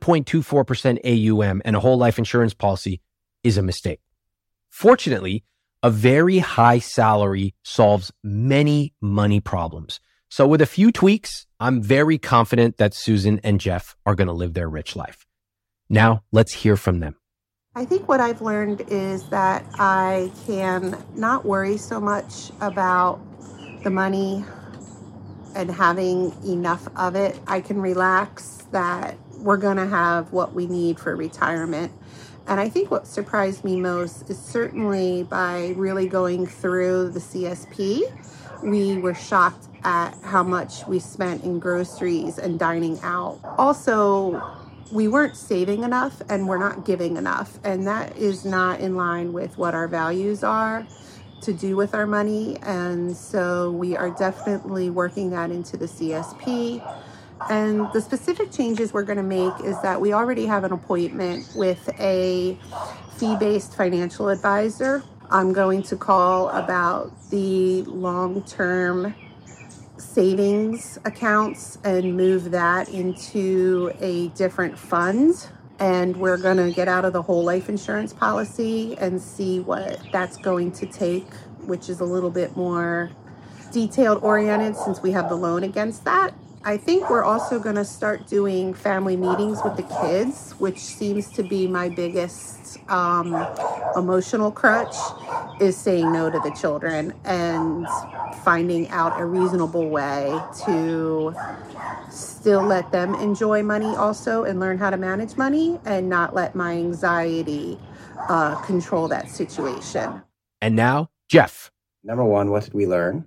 1.24% AUM and a whole life insurance policy is a mistake. Fortunately, a very high salary solves many money problems. So with a few tweaks, I'm very confident that Susan and Jeff are going to live their rich life. Now, let's hear from them. I think what I've learned is that I can not worry so much about the money and having enough of it. I can relax that we're going to have what we need for retirement. And I think what surprised me most is certainly by really going through the CSP, we were shocked at how much we spent in groceries and dining out. Also, we weren't saving enough and we're not giving enough. And that is not in line with what our values are to do with our money. And so we are definitely working that into the CSP. And the specific changes we're going to make is that we already have an appointment with a fee-based financial advisor. I'm going to call about the long-term savings accounts and move that into a different fund. And we're going to get out of the whole life insurance policy and see what that's going to take, which is a little bit more detailed oriented since we have the loan against that. I think we're also going to start doing family meetings with the kids, which seems to be my biggest emotional crutch, is saying no to the children and finding out a reasonable way to still let them enjoy money also and learn how to manage money and not let my anxiety control that situation. And now, Jeff. Number one, what did we learn?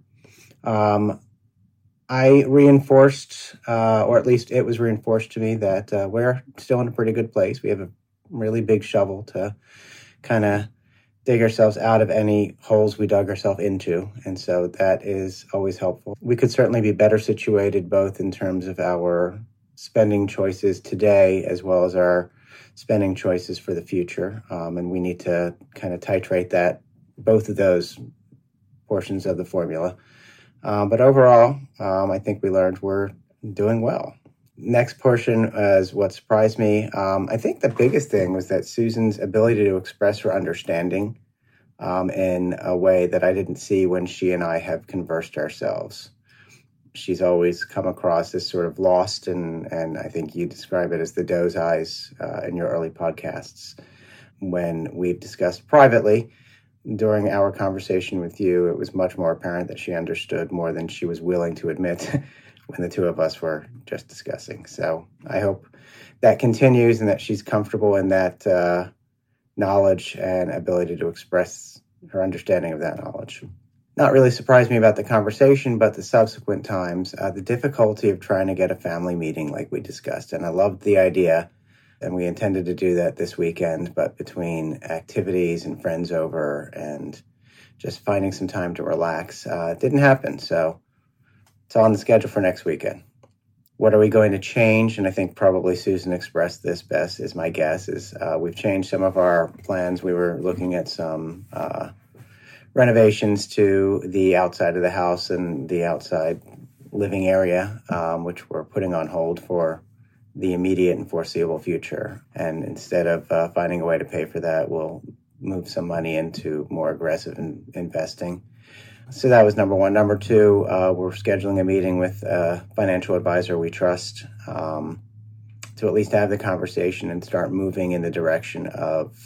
I reinforced, or at least it was reinforced to me, that we're still in a pretty good place. We have a really big shovel to kind of dig ourselves out of any holes we dug ourselves into. And so that is always helpful. We could certainly be better situated both in terms of our spending choices today as well as our spending choices for the future. And we need to kind of titrate that, both of those portions of the formula. But overall, I think we learned we're doing well. Next portion is what surprised me. I think the biggest thing was that Susan's ability to express her understanding in a way that I didn't see when she and I have conversed ourselves. She's always come across as sort of lost, and I think you describe it as the doe's eyes in your early podcasts. When we've discussed privately, during our conversation with you, it was much more apparent that she understood more than she was willing to admit when the two of us were just discussing. So I hope that continues and that she's comfortable in that knowledge and ability to express her understanding of that knowledge. Not really surprised me about the conversation, but the subsequent times, the difficulty of trying to get a family meeting like we discussed. And I loved the idea. And we intended to do that this weekend, but between activities and friends over and just finding some time to relax, it didn't happen. So it's on the schedule for next weekend. What are we going to change? And I think probably Susan expressed this best, is my guess, is we've changed some of our plans. We were looking at some renovations to the outside of the house and the outside living area, which we're putting on hold for the immediate and foreseeable future. And instead of finding a way to pay for that, we'll move some money into more aggressive investing. So that was number one. Number two, we're scheduling a meeting with a financial advisor we trust to at least have the conversation and start moving in the direction of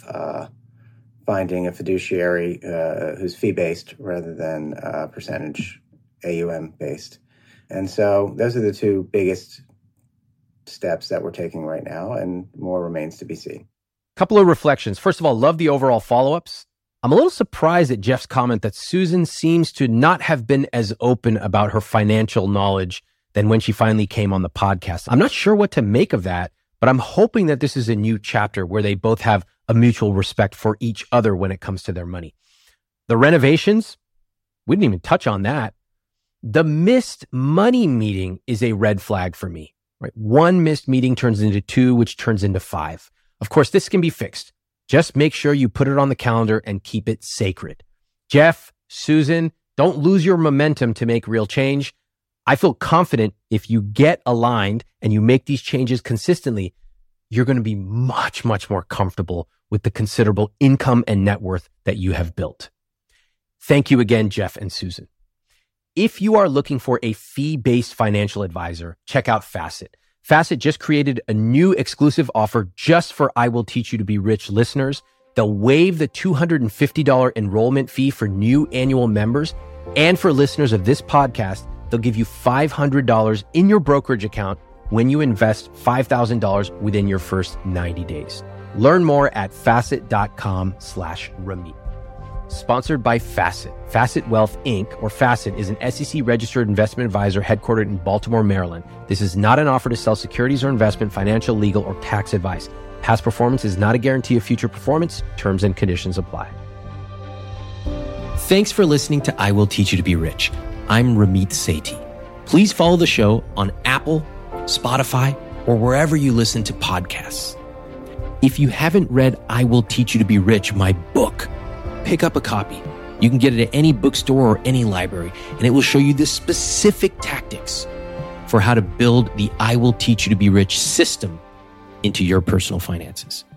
finding a fiduciary who's fee-based rather than percentage AUM-based. And so those are the two biggest steps that we're taking right now, and more remains to be seen. Couple of reflections. First of all, love the overall follow-ups. I'm a little surprised at Jeff's comment that Susan seems to not have been as open about her financial knowledge than when she finally came on the podcast. I'm not sure what to make of that, but I'm hoping that this is a new chapter where they both have a mutual respect for each other when it comes to their money. The renovations, we didn't even touch on that. The missed money meeting is a red flag for me. Right? One missed meeting turns into 2, which turns into 5. Of course, this can be fixed. Just make sure you put it on the calendar and keep it sacred. Jeff, Susan, don't lose your momentum to make real change. I feel confident if you get aligned and you make these changes consistently, you're going to be much, much more comfortable with the considerable income and net worth that you have built. Thank you again, Jeff and Susan. If you are looking for a fee-based financial advisor, check out Facet. Facet just created a new exclusive offer just for I Will Teach You to Be Rich listeners. They'll waive the $250 enrollment fee for new annual members. And for listeners of this podcast, they'll give you $500 in your brokerage account when you invest $5,000 within your first 90 days. Learn more at facet.com/Ramit. sponsored by Facet. Facet Wealth Inc., or Facet, is an SEC-registered investment advisor headquartered in Baltimore, Maryland. This is not an offer to sell securities or investment, financial, legal, or tax advice. Past performance is not a guarantee of future performance. Terms and conditions apply. Thanks for listening to I Will Teach You to Be Rich. I'm Ramit Sethi. Please follow the show on Apple, Spotify, or wherever you listen to podcasts. If you haven't read I Will Teach You to Be Rich, my book, pick up a copy. You can get it at any bookstore or any library, and it will show you the specific tactics for how to build the I Will Teach You to Be Rich system into your personal finances.